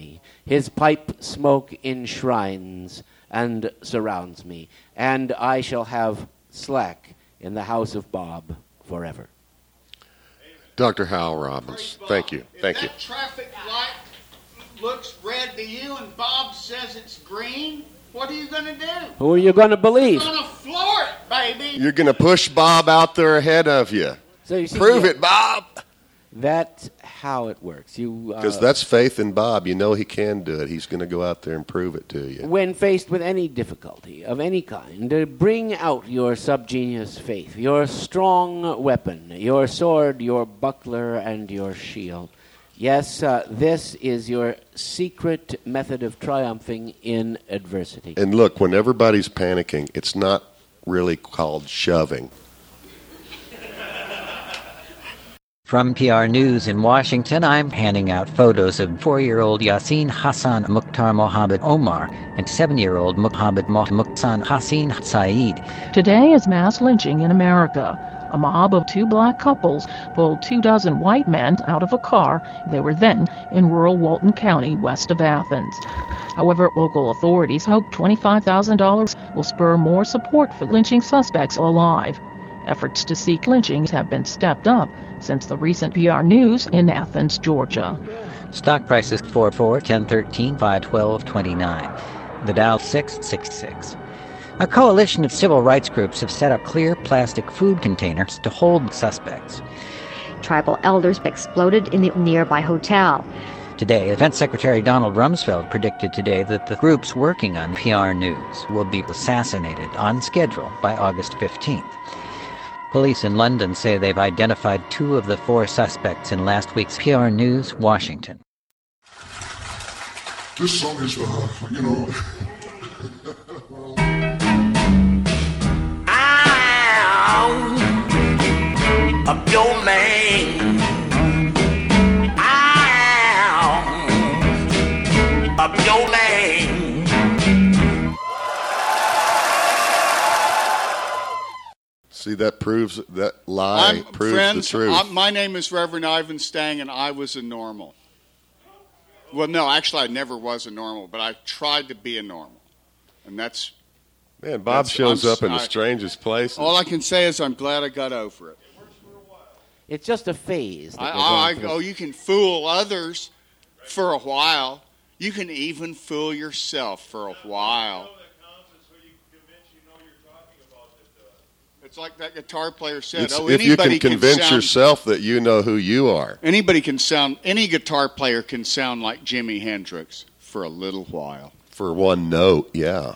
His pipe smoke enshrines and surrounds me, and I shall have slack in the house of Bob forever. Doctor Hal Robbins, thank you, thank if you. That traffic light looks red to you, and Bob says it's green. What are you going to do? Who are you going to believe? You're going to floor it, baby. You're going to push Bob out there ahead of you. So you see, Prove yeah, it, Bob. That's how it works. You Because uh, that's faith in Bob. You know he can do it. He's going to go out there and prove it to you. when faced with any difficulty of any kind, uh, bring out your subgenius faith, your strong weapon, your sword, your buckler, and your shield. Yes, uh, this is your secret method of triumphing in adversity. And look, when everybody's panicking, it's not really called shoving. From P R News in Washington, I'm handing out photos of four-year-old Yasin Hassan Mukhtar Mohammed Omar and seven-year-old Mohammed Muhsin Hassan Saeed. Today is mass lynching in America. A mob of two black couples pulled two dozen white men out of a car. They were then in rural Walton County, west of Athens. However, local authorities hope twenty-five thousand dollars will spur more support for lynching suspects alive. Efforts to seek lynchings have been stepped up since the recent P R News in Athens, Georgia. Stock prices four four, ten thirteen, five twelve, twenty-nine. The Dow six sixty-six. A coalition of civil rights groups have set up clear plastic food containers to hold suspects. Tribal elders exploded in the nearby hotel. Today, Defense Secretary Donald Rumsfeld predicted today that the groups working on P R News will be assassinated on schedule by August fifteenth. Police in London say they've identified two of the four suspects in last week's P R News, Washington. This song is, uh, you know... I'm your man. I'm your man. See, that proves, that lie I'm, proves friends, the truth. I'm, my name is Reverend Ivan Stang, and I was a normal. Well, no, actually, I never was a normal, but I tried to be a normal. And that's... Man, Bob that's, shows I'm, up in I, the strangest places. All I can say is I'm glad I got over it. It's just a phase. That I, we're I, going through. oh, you can fool others for a while. You can even fool yourself for a while. It's like that guitar player said. It's, oh, if you anybody can convince can sound, yourself that you know who you are. Anybody can sound. Any guitar player can sound like Jimi Hendrix for a little while. For one note, yeah.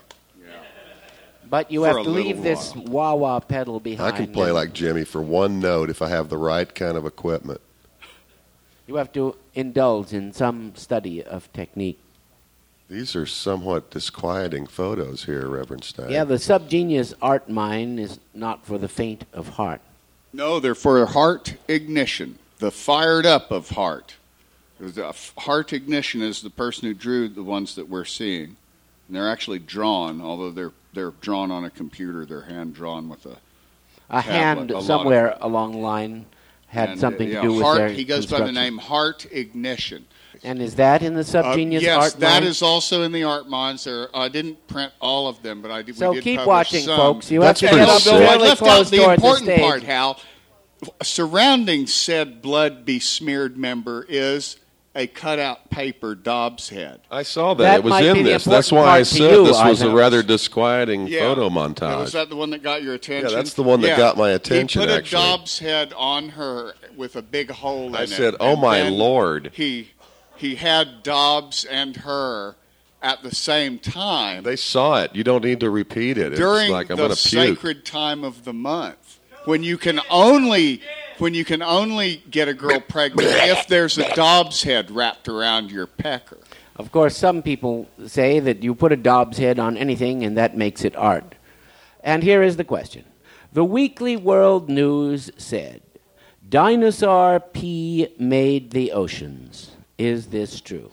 But you For have a to little leave this wah-wah pedal I behind. can play and like Jimmy for one note if I have the right kind of equipment. You have to indulge in some study of technique. These are somewhat disquieting photos here, Reverend Stein. Yeah, the subgenius art mine is not for the faint of heart. No, they're for heart ignition, the fired up of heart. The heart ignition is the person who drew the ones that we're seeing. And they're actually drawn, although they're they're drawn on a computer. They're hand drawn with a A tablet, hand a lot somewhere of, along the line had and, something uh, yeah, to do with heart, their He goes by the construction. name Heart Ignition. And is that in the subgenius uh, yes, art mine? that is also in the art mines. There, I didn't print all of them, but I did. So we did keep publish watching, some. folks. You That's have to pretty get up sick. I really left out close the toward the important stage. part, Hal. Surrounding said blood besmeared member is a cutout paper Dobbs head. I saw that. That it was might be in the this. That's important why I part to said you, this was a Ivan. rather disquieting Yeah. photo Yeah, montage. was that the one that got your attention? Yeah, that's the one that Yeah. got my attention, He put actually. a Dobbs head on her with a big hole in I it. said, "Oh, and my then Lord." He he had Dobbs and her at the same time They saw it. You don't need to repeat it. during it's like I'm the going to puke. sacred time of the month, when you can only when you can only get a girl pregnant if there's a Dobbs head wrapped around your pecker. Of course, some people say that you put a Dobbs head on anything and that makes it art. And here is the question. The Weekly World News said, Dinosaur pee made the oceans. Is this true?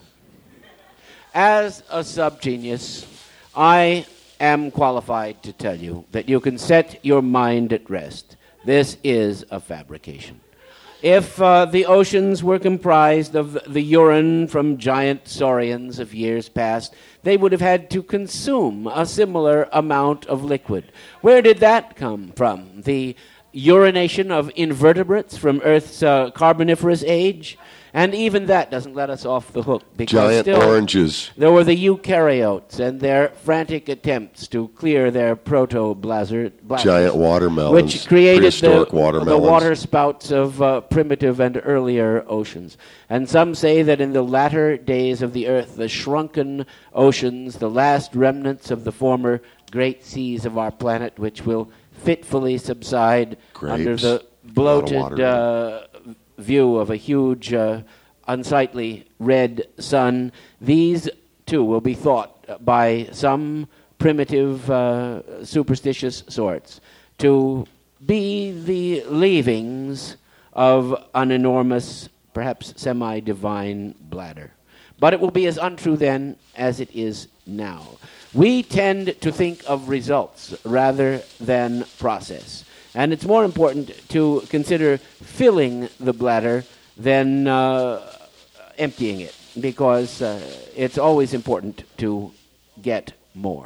As a subgenius, I am qualified to tell you that you can set your mind at rest. This is a fabrication. If uh, the oceans were comprised of the urine from giant saurians of years past, they would have had to consume a similar amount of liquid. Where did that come from? The urination of invertebrates from Earth's uh, Carboniferous age? And even that doesn't let us off the hook. Because Giant still, oranges. There were the eukaryotes and their frantic attempts to clear their protoblaster. Giant watermelons. Which created the, prehistoric the watermelons. water spouts of uh, primitive and earlier oceans. And some say that in the latter days of the Earth, the shrunken oceans, the last remnants of the former great seas of our planet, which will fitfully subside Grapes. under the A lot of bloated water. uh, view of a huge, uh, unsightly red sun. These, too, will be thought by some primitive, uh, superstitious sorts to be the leavings of an enormous, perhaps semi-divine bladder. But it will be as untrue then as it is now. We tend to think of results rather than process. And it's more important to consider filling the bladder than uh, emptying it, because uh, it's always important to get more.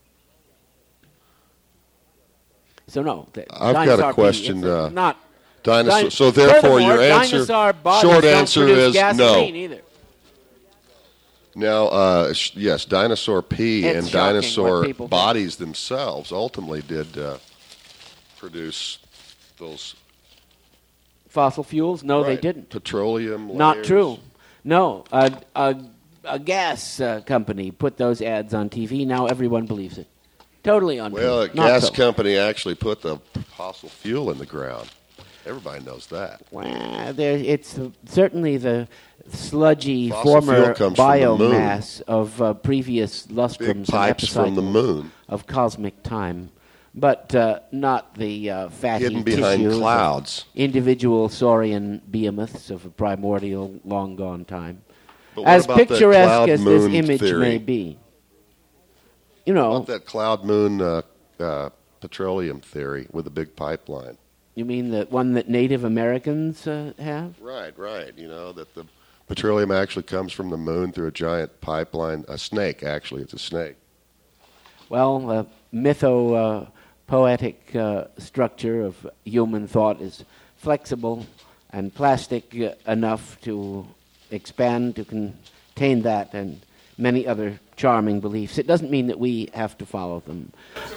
So no, the I've got dinosaur a question. pee, it's, uh, Uh, not dinosaur. Din- so therefore, Furthermore, your answer, dinosaur bodies short don't answer produce is no. gasoline either. Now, uh, sh- yes, dinosaur pee It's and shocking what dinosaur people think. bodies themselves ultimately did uh, produce those Fossil fuels? No, they Right. didn't. petroleum. Not layers. true. No, a, a, a gas uh, company put those ads on T V. Now everyone believes it. Totally untrue. Well, a Not gas so. company actually put the fossil fuel in the ground. Everybody knows that. Well, there, it's uh, certainly the sludgy Fossil former fuel comes from the moon. biomass of uh, previous lustrums and pipes from the epicycles moon. of cosmic time, but uh, not the uh, fatty Hidden behind tissues of clouds. individual saurian behemoths of a primordial, long gone time. But what As about that picturesque cloud as this moon image theory? may be, you know, What about that cloud moon uh, uh, petroleum theory with a big pipeline? you mean the one that Native Americans uh, have? Right, right. You know, that the petroleum actually comes from the moon through a giant pipeline. A snake, actually. It's a snake. Well, the mytho uh, poetic uh, structure of human thought is flexible and plastic uh, enough to expand to contain that and many other charming beliefs. It doesn't mean that we have to follow them.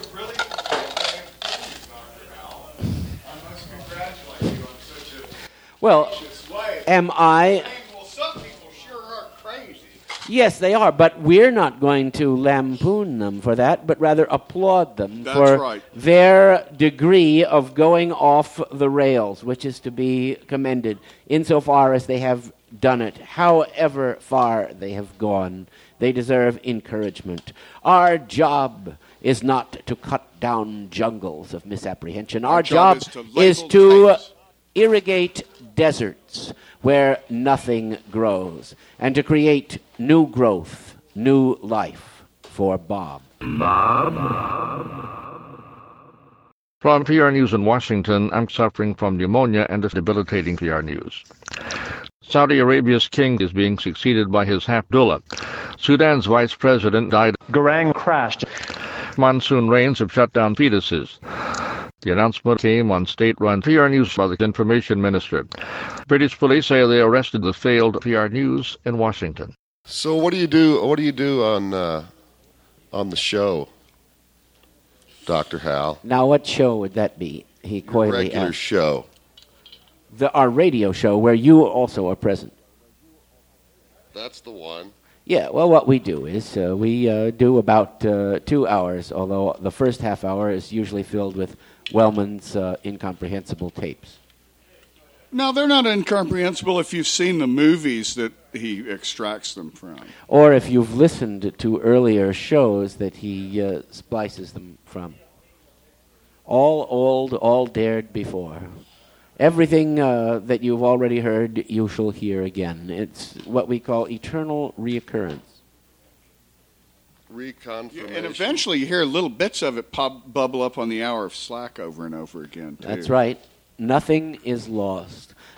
Well, am I? Well, some people sure are crazy. Yes, they are, but we're not going to lampoon them for that, but rather applaud them That's for right. their degree of going off the rails, which is to be commended insofar as they have done it. However far they have gone, they deserve encouragement. Our job is not to cut down jungles of misapprehension. Our, Our job job, is to label is to tanks. irrigate deserts where nothing grows, and to create new growth, new life for Bob. From P R News in Washington, I'm suffering from pneumonia and is debilitating P R News. Saudi Arabia's king is being succeeded by his half-dullah. Sudan's vice president died. Garang crashed. Monsoon rains have shut down fetuses. The announcement came on state-run P R News by the information minister. British police say they arrested the failed P R News in Washington. So what do you do? What do you do on uh, on the show, Doctor Hal? Now, what show would that be? He coyly Regular asked. show. The, our radio show, where you also are present. That's the one. Yeah, well, what we do is uh, we uh, do about uh, two hours, although the first half hour is usually filled with Wellman's uh, incomprehensible tapes. No, they're not incomprehensible if you've seen the movies that he extracts them from. Or if you've listened to earlier shows that he uh, splices them from. All old, all dared before. Everything uh, that you've already heard, you shall hear again. It's what we call eternal reoccurrence. Reconfirmation. And eventually you hear little bits of it pop, bubble up on the hour of Slack over and over again, too. That's right. Nothing is lost.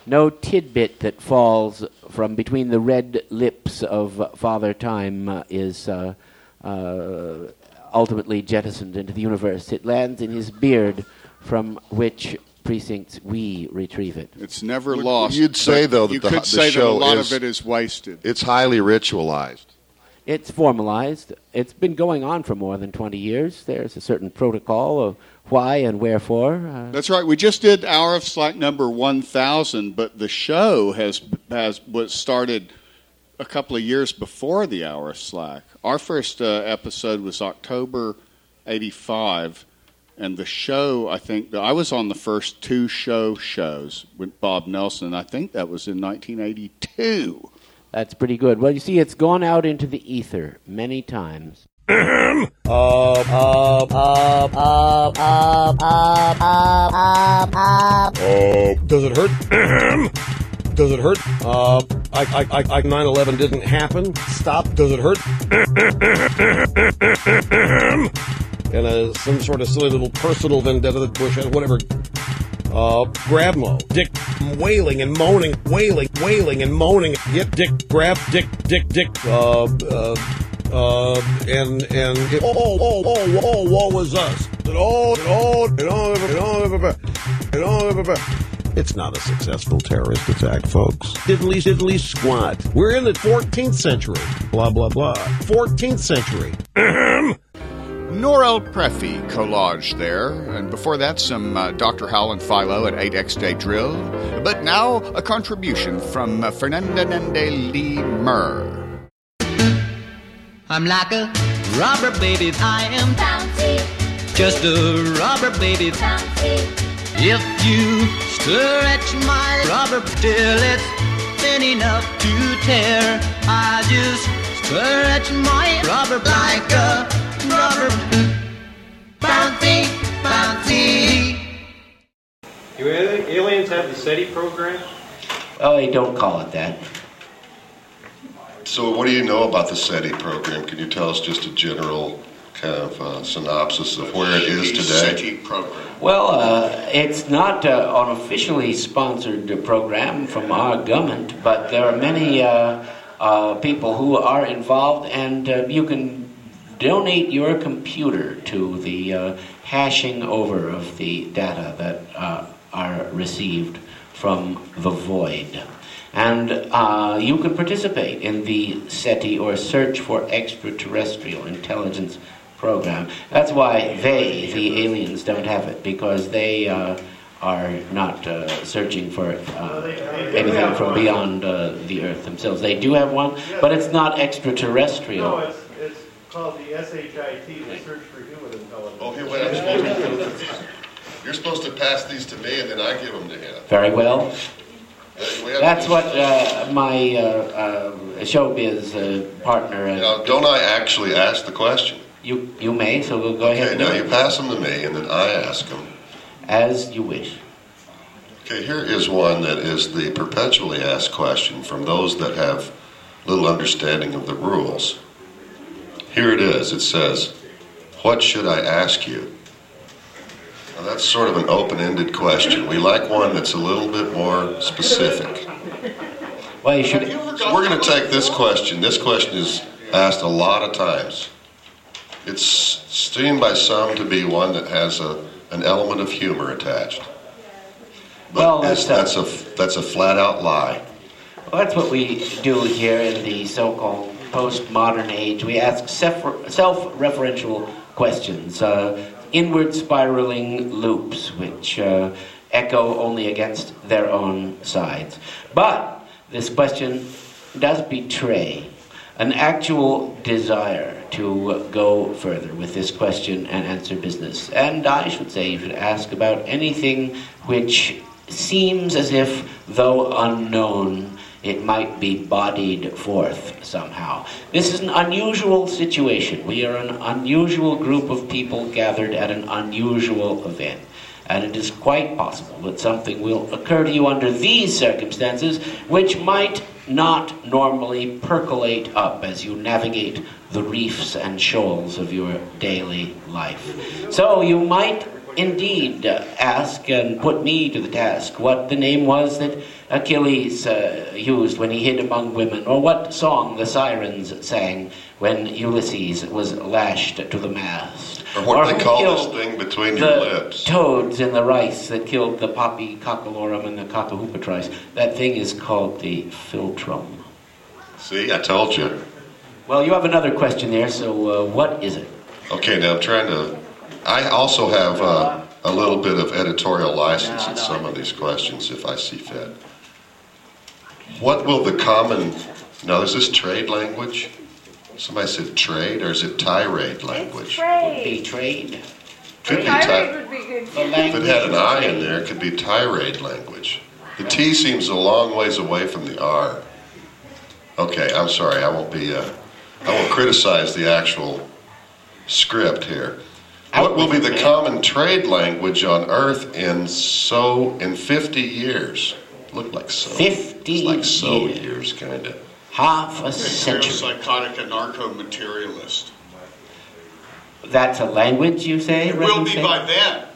no tidbit that falls from between the red lips of Father Time uh, is uh, uh, ultimately jettisoned into the universe. It lands in his beard, from which precincts we retrieve it. It's never lost. You'd say, though, that you the, could the say show that a lot is, of it is wasted. It's highly ritualized. It's formalized. It's been going on for more than twenty years. There's a certain protocol of why and wherefore. Uh, That's right. We just did Hour of Slack number one thousand, but the show has has was started a couple of years before the Hour of Slack. Our first uh, episode was October eighty-five, and the show, I think, I was on the first two show shows with Bob Nelson. I think that was in nineteen eighty-two. That's pretty good. Well, you see, it's gone out into the ether many times. Up, up, up, up, up, up, up, up, up. Does it hurt? Does it hurt? Uh, I, I, I, nine eleven didn't happen. Stop. Does it hurt? And uh, some sort of silly little personal vendetta that Bush has, whatever. Uh, grab Mo. Dick wailing and moaning, wailing, wailing and moaning. Get Dick, grab Dick, Dick, Dick. Uh, uh, uh, and, and, it, oh, oh, oh, oh, oh, woe was us. It all, it all, it all, it all, it all, it all. It's not a successful terrorist attack, folks. Diddly, diddly squat. We're in the fourteenth century. Blah, blah, blah. fourteenth century. Norel Preffy collage there, and before that some uh, Doctor Howell and Philo at eight X Day Drill. But now a contribution from uh, Fernandinende Lee Murr. I'm like a rubber baby, I am bouncy. Just a rubber baby, bouncy. If you stretch my rubber till it's thin enough to tear, I just stretch my rubber like a rubber bouncy, bouncy. Do aliens have the SETI program? Oh, they don't call it that. So what do you know about the SETI program? Can you tell us just a general kind of uh, synopsis of where it is today? SETI program. Well, uh, it's not uh, an officially sponsored uh, program from our government, but there are many uh, uh, people who are involved, and uh, you can donate your computer to the uh, hashing over of the data that uh, are received from the void. And uh, you can participate in the SETI, or Search for Extraterrestrial Intelligence program. That's why they, the aliens, don't have it, because they uh, are not uh, searching for uh, anything from beyond uh, the Earth themselves. They do have one, but it's not extraterrestrial. No, it's, it's called the S H I T, the Search for Human Intelligence. Oh, here, wait, I'm supposed to, you're supposed to pass these to me, and then I give them to him. Very well. Uh, That's what uh, my uh, uh, showbiz uh, partner... Uh, now, don't I actually ask the question? You you may, so we'll go okay, ahead and now do you it. pass them to me, and then I ask them. As you wish. Okay, here is one that is the perpetually asked question from those that have little understanding of the rules. Here it is. It says, what should I ask you? Now, that's sort of an open-ended question. We like one that's a little bit more specific. Well, you should... So we're going to take this question. This question is asked a lot of times. It's seen by some to be one that has a, an element of humor attached. But well, that's, that's, a, that's a flat-out lie. Well, that's what we do here in the so-called postmodern age. We ask self-referential questions, uh, inward spiraling loops, which uh, echo only against their own sides. But this question does betray an actual desire to go further with this question and answer business. And I should say you should ask about anything which seems as if, though unknown, it might be bodied forth somehow. This is an unusual situation. We are an unusual group of people gathered at an unusual event. And it is quite possible that something will occur to you under these circumstances which might not normally percolate up as you navigate the reefs and shoals of your daily life. So you might indeed uh, ask and put me to the task what the name was that Achilles uh, used when he hid among women, or what song the sirens sang when Ulysses was lashed to the mast. Or what or they who call killed this thing between the your lips. toads in the rice that killed the poppy cockalorum and the cockahoopatrice. That thing is called the philtrum. See, I told you. Well, you have another question there, so uh, what is it? Okay, now I'm trying to... I also have uh, a little bit of editorial license in some of these questions, if I see fit. What will the common... Now, is this trade language? Somebody said trade, or is it tirade language? Would be trade. Could be Tirade ti- would be good. If it had an I in there, it could be tirade language. The T seems a long ways away from the R. Okay, I'm sorry, I won't be... Uh, I won't criticize the actual script here. What will be the common trade language on Earth in so in fifty years? Look like so. Fifty it's like so years. years, kind of. Half a century. Psychotic anarcho-materialist. That's a language, you say? It will be by then.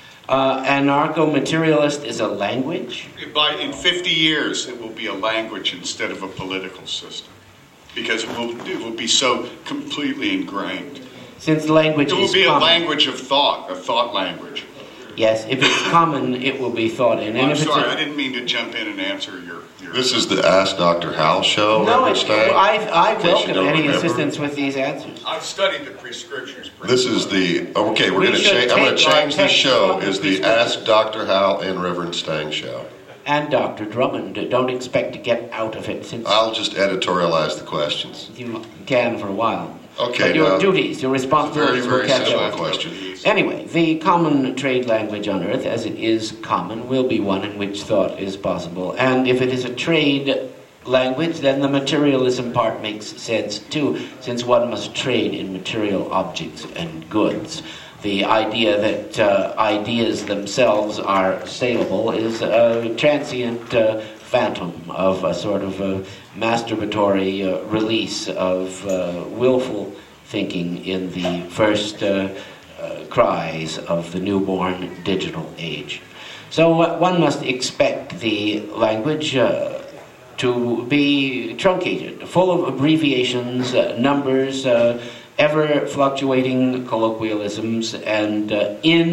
Uh, anarcho-materialist is a language? By in fifty years, it will be a language instead of a political system, because it will it will be so completely ingrained. Since language it will is be common. a language of thought, a thought language. Yes, if it's common, it will be thought in. And I'm if sorry, it's a, I didn't mean to jump in and answer your. your This is the Ask Doctor Hal show. No, Reverend it, Stein, I, I in case you welcome don't any remember. assistance with these answers. I've studied the pre-scriptures. This is the okay. We're We going to should change. I'm going to take our change the text show. from the Is the prescription. Ask Doctor Hal and Reverend Stang show. And Doctor Drummond, don't expect to get out of it since I'll just editorialize the questions. you can for a while. Okay, But your now, duties, your responsibilities very, will very catch simple up. question. Anyway, the common trade language on Earth, as it is common, will be one in which thought is possible. And if it is a trade language, then the materialism part makes sense too, since one must trade in material objects and goods. The idea that uh, ideas themselves are saleable is a transient uh, phantom of a sort of a masturbatory uh, release of uh, willful thinking in the first uh, uh, cries of the newborn digital age. So uh, one must expect the language uh, to be truncated, full of abbreviations, uh, numbers, uh, ever-fluctuating colloquialisms, and uh,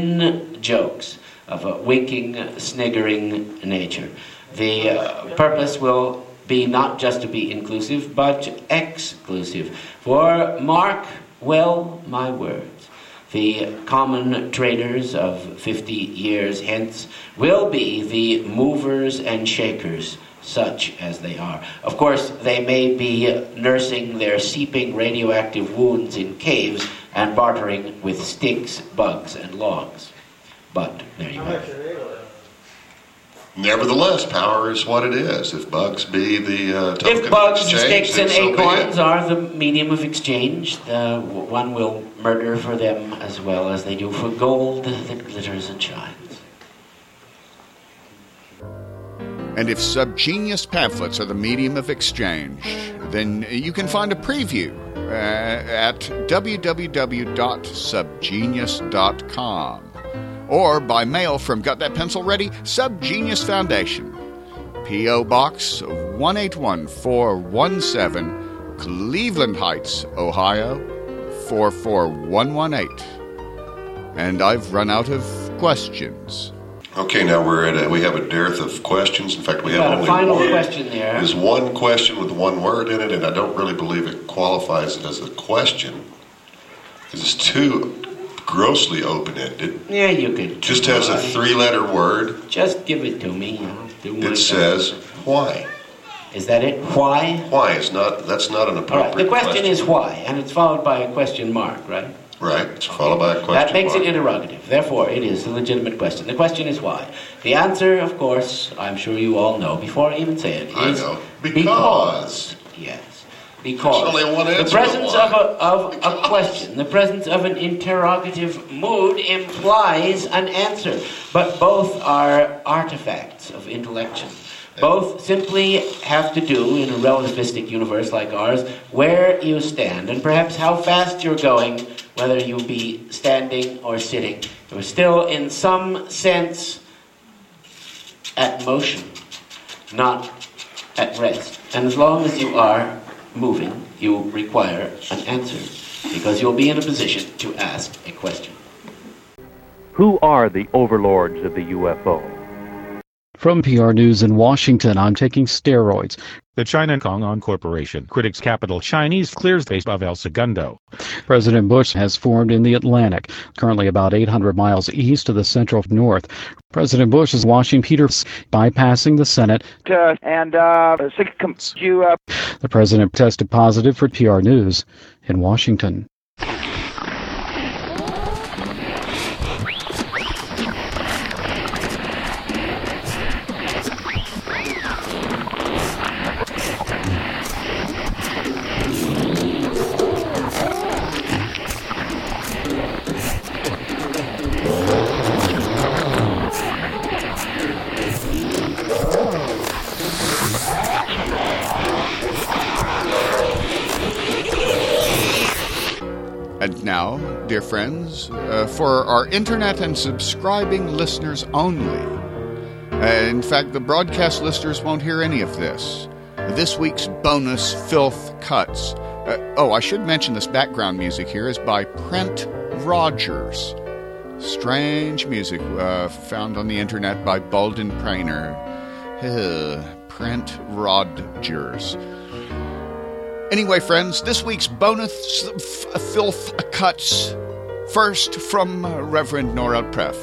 in-jokes of a winking, sniggering nature. The uh, purpose will be not just to be inclusive, but exclusive. For mark well my words, the common traders of fifty years hence will be the movers and shakers, such as they are. Of course, they may be nursing their seeping radioactive wounds in caves and bartering with sticks, bugs, and logs. But there you go. Nevertheless, power is what it is. If bugs be the uh, token If bugs, of exchange, sticks, and then so be acorns it. are the medium of exchange, the one will murder for them as well as they do for gold that glitters and shines. And if Subgenius pamphlets are the medium of exchange, then you can find a preview uh, at w w w dot subgenius dot com or by mail from Got That Pencil Ready, Subgenius Foundation, P O. Box one eight one four one seven, Cleveland Heights, Ohio four four one one eight. And I've run out of questions. Okay, now we're at a, we have a dearth of questions. In fact, we We've have got a only final one. question there. There's one question with one word in it, and I don't really believe it qualifies it as a question because it's too grossly open-ended. Yeah, you could. Just has a three-letter word. Just give it to me. I'll do my It best. says why. Is that it? Why? Why is not that's not an All appropriate right. The question, is why, and it's followed by a question mark, right? Right. It's followed by a question That makes mark. it interrogative. Therefore, it is a legitimate question. The question is why. The answer, of course, I'm sure you all know before I even say it, I is know. because. Yes. Because There's only one the answer presence to why. of a of a question, the presence of an interrogative mood implies an answer. But both are artifacts of intellection. Both simply have to do, in a relativistic universe like ours, where you stand and perhaps how fast you're going whether you be standing or sitting. You're still, in some sense, at motion, not at rest. And as long as you are moving, you require an answer, because you'll be in a position to ask a question. Who are the overlords of the U F O? From P R News in Washington, I'm taking steroids. The China Kong-On Corporation, critics capital Chinese, clears base of El Segundo. President Bush has formed in the Atlantic, currently about eight hundred miles east of the central north. President Bush is watching Peter bypassing the Senate. Uh, and uh, you, uh... The president tested positive for P R News in Washington. And now, dear friends, uh, for our internet and subscribing listeners only, uh, in fact, the broadcast listeners won't hear any of this, this week's bonus filth cuts. Uh, oh, I should mention this background music here is by Brent Rogers. Strange music uh, found on the internet by Balden Prainer. Uh, Brent Rogers. Anyway, friends, this week's bonus f- filth cuts. First from uh, Reverend Nora Preff.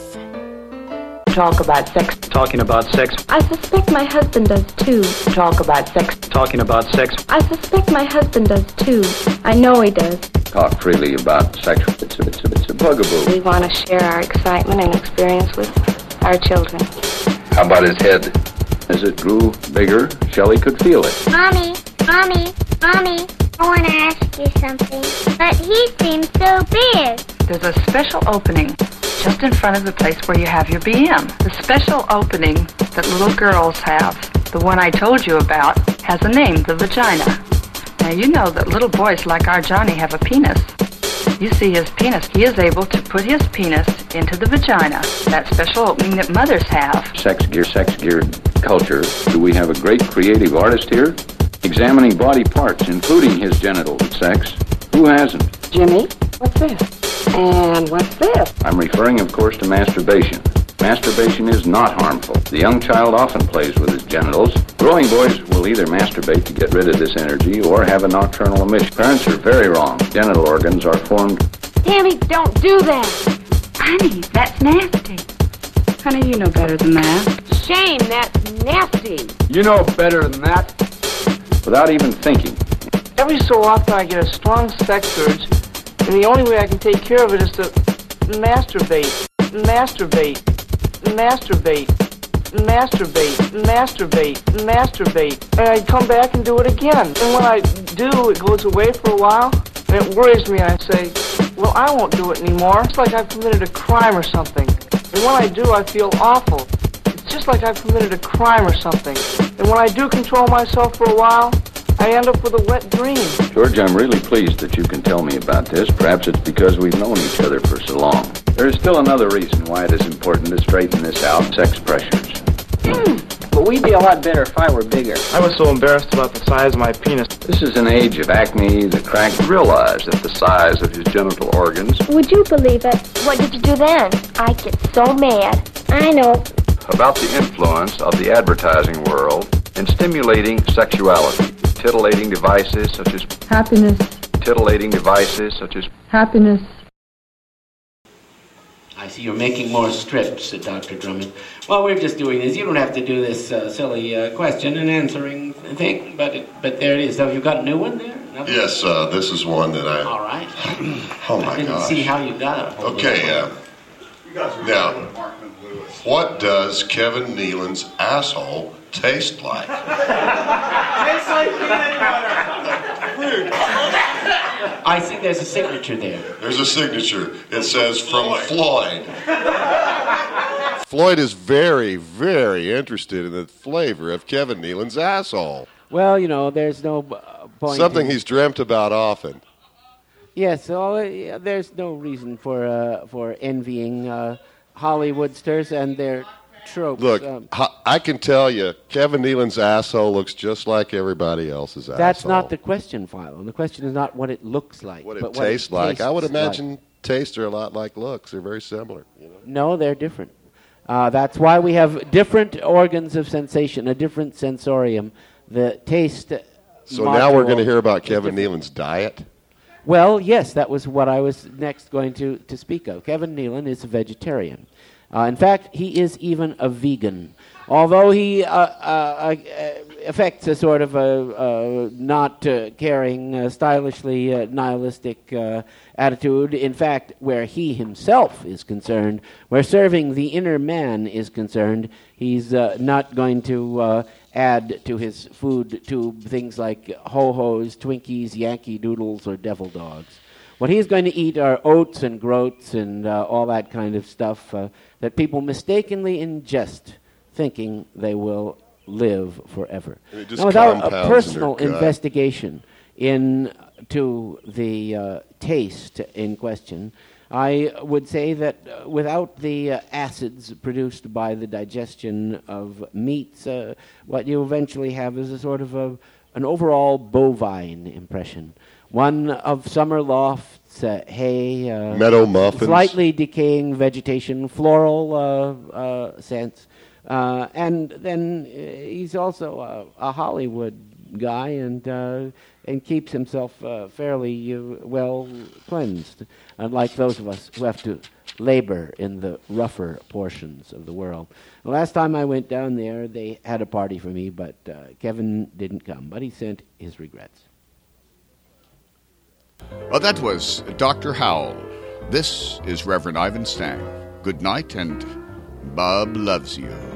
Talk about sex. Talking about sex. I suspect my husband does too. Talk about sex. Talking about sex. I suspect my husband does too. I know he does. Talk freely about sex. It's a, it's a, it's a bugaboo. We want to share our excitement and experience with our children. How about his head? As it grew bigger, Shelley could feel it. Mommy, Mommy, Mommy, I want to ask you something, but he seems so big. There's a special opening just in front of the place where you have your B M. The special opening that little girls have, the one I told you about, has a name, the vagina. Now you know that little boys like our Johnny have a penis. You see his penis. He is able to put his penis into the vagina, that special opening that mothers have. Sex gear, sex geared culture. Do we have a great creative artist here? Examining body parts, including his genital sex. Who hasn't? Jimmy, what's this? And what's this? I'm referring, of course, to masturbation. Masturbation is not harmful. The young child often plays with his genitals. Growing boys will either masturbate to get rid of this energy or have a nocturnal emission. Parents are very wrong. Genital organs are formed. Tammy, don't do that. Honey, that's nasty. Honey, you know better than that. Shame, that's nasty. You know better than that. Without even thinking. Every so often I get a strong sex urge, and the only way I can take care of it is to masturbate, masturbate, masturbate, masturbate, masturbate, masturbate, and I come back and do it again. And when I do, it goes away for a while, and it worries me, and I say, well, I won't do it anymore. It's like I've committed a crime or something. And when I do, I feel awful. It's just like I've committed a crime or something. And when I do control myself for a while, I end up with a wet dream. George, I'm really pleased that you can tell me about this. Perhaps it's because we've known each other for so long. There is still another reason why it is important to straighten this out, sex pressures. But we'd be a lot better if I were bigger. I was so embarrassed about the size of my penis. This is an age of acne. The crack realized that the size of his genital organs. Would you believe it? What did you do then? I get so mad. I know. About the influence of the advertising world in stimulating sexuality. Titillating devices such as happiness. Titillating devices such as happiness. I see you're making more strips, said Doctor Drummond. Well, we're just doing this. You don't have to do this uh, silly uh, question and answering thing, but it, but there it is. So you've got a new one there? Another yes, uh, this is one that I... All right. Oh, my I didn't gosh. see how you got it. Okay, uh, now, what does Kevin Nealon's asshole taste like? Tastes like peanut butter. I see there's a signature there. There's a signature. It says from Floyd. Floyd is very, very interested in the flavor of Kevin Nealon's asshole. Well, you know, there's no uh, point. Something in... he's dreamt about often. Yes, so uh, there's no reason for uh, for envying uh, Hollywoodsters and their tropes. Look, um, I can tell you, Kevin Nealon's asshole looks just like everybody else's asshole. That's not the question, Philo. The question is not what it looks like, what it but tastes what it like. tastes I would imagine like. tastes are a lot like looks. They're very similar. You know? No, they're different. Uh, that's why we have different organs of sensation, a different sensorium. The taste. So now we're going to hear about Kevin Nealon's diet? Well, yes, that was what I was next going to, to speak of. Kevin Nealon is a vegetarian. Uh, in fact, he is even a vegan. Although he uh, uh, uh, affects a sort of a uh, not uh, caring, uh, stylishly uh, nihilistic uh, attitude, in fact, where he himself is concerned, where serving the inner man is concerned, he's uh, not going to uh, add to his food tube things like ho-hos, Twinkies, Yankee Doodles, or Devil Dogs. What he's going to eat are oats and groats and uh, all that kind of stuff uh, that people mistakenly ingest, thinking they will live forever. Now, without a personal investigation into the uh, taste in question, I would say that uh, without the uh, acids produced by the digestion of meats, uh, what you eventually have is a sort of a, an overall bovine impression. One of summer lofts, uh, hay, uh, meadow muffins, slightly decaying vegetation, floral uh, uh, scents. Uh, and then uh, he's also a, a Hollywood guy and uh, and keeps himself uh, fairly uh, well cleansed, unlike those of us who have to labor in the rougher portions of the world. The last time I went down there, they had a party for me, but uh, Kevin didn't come, but he sent his regrets. Well, that was Doctor Howell. This is Reverend Ivan Stang. Good night, and Bob loves you.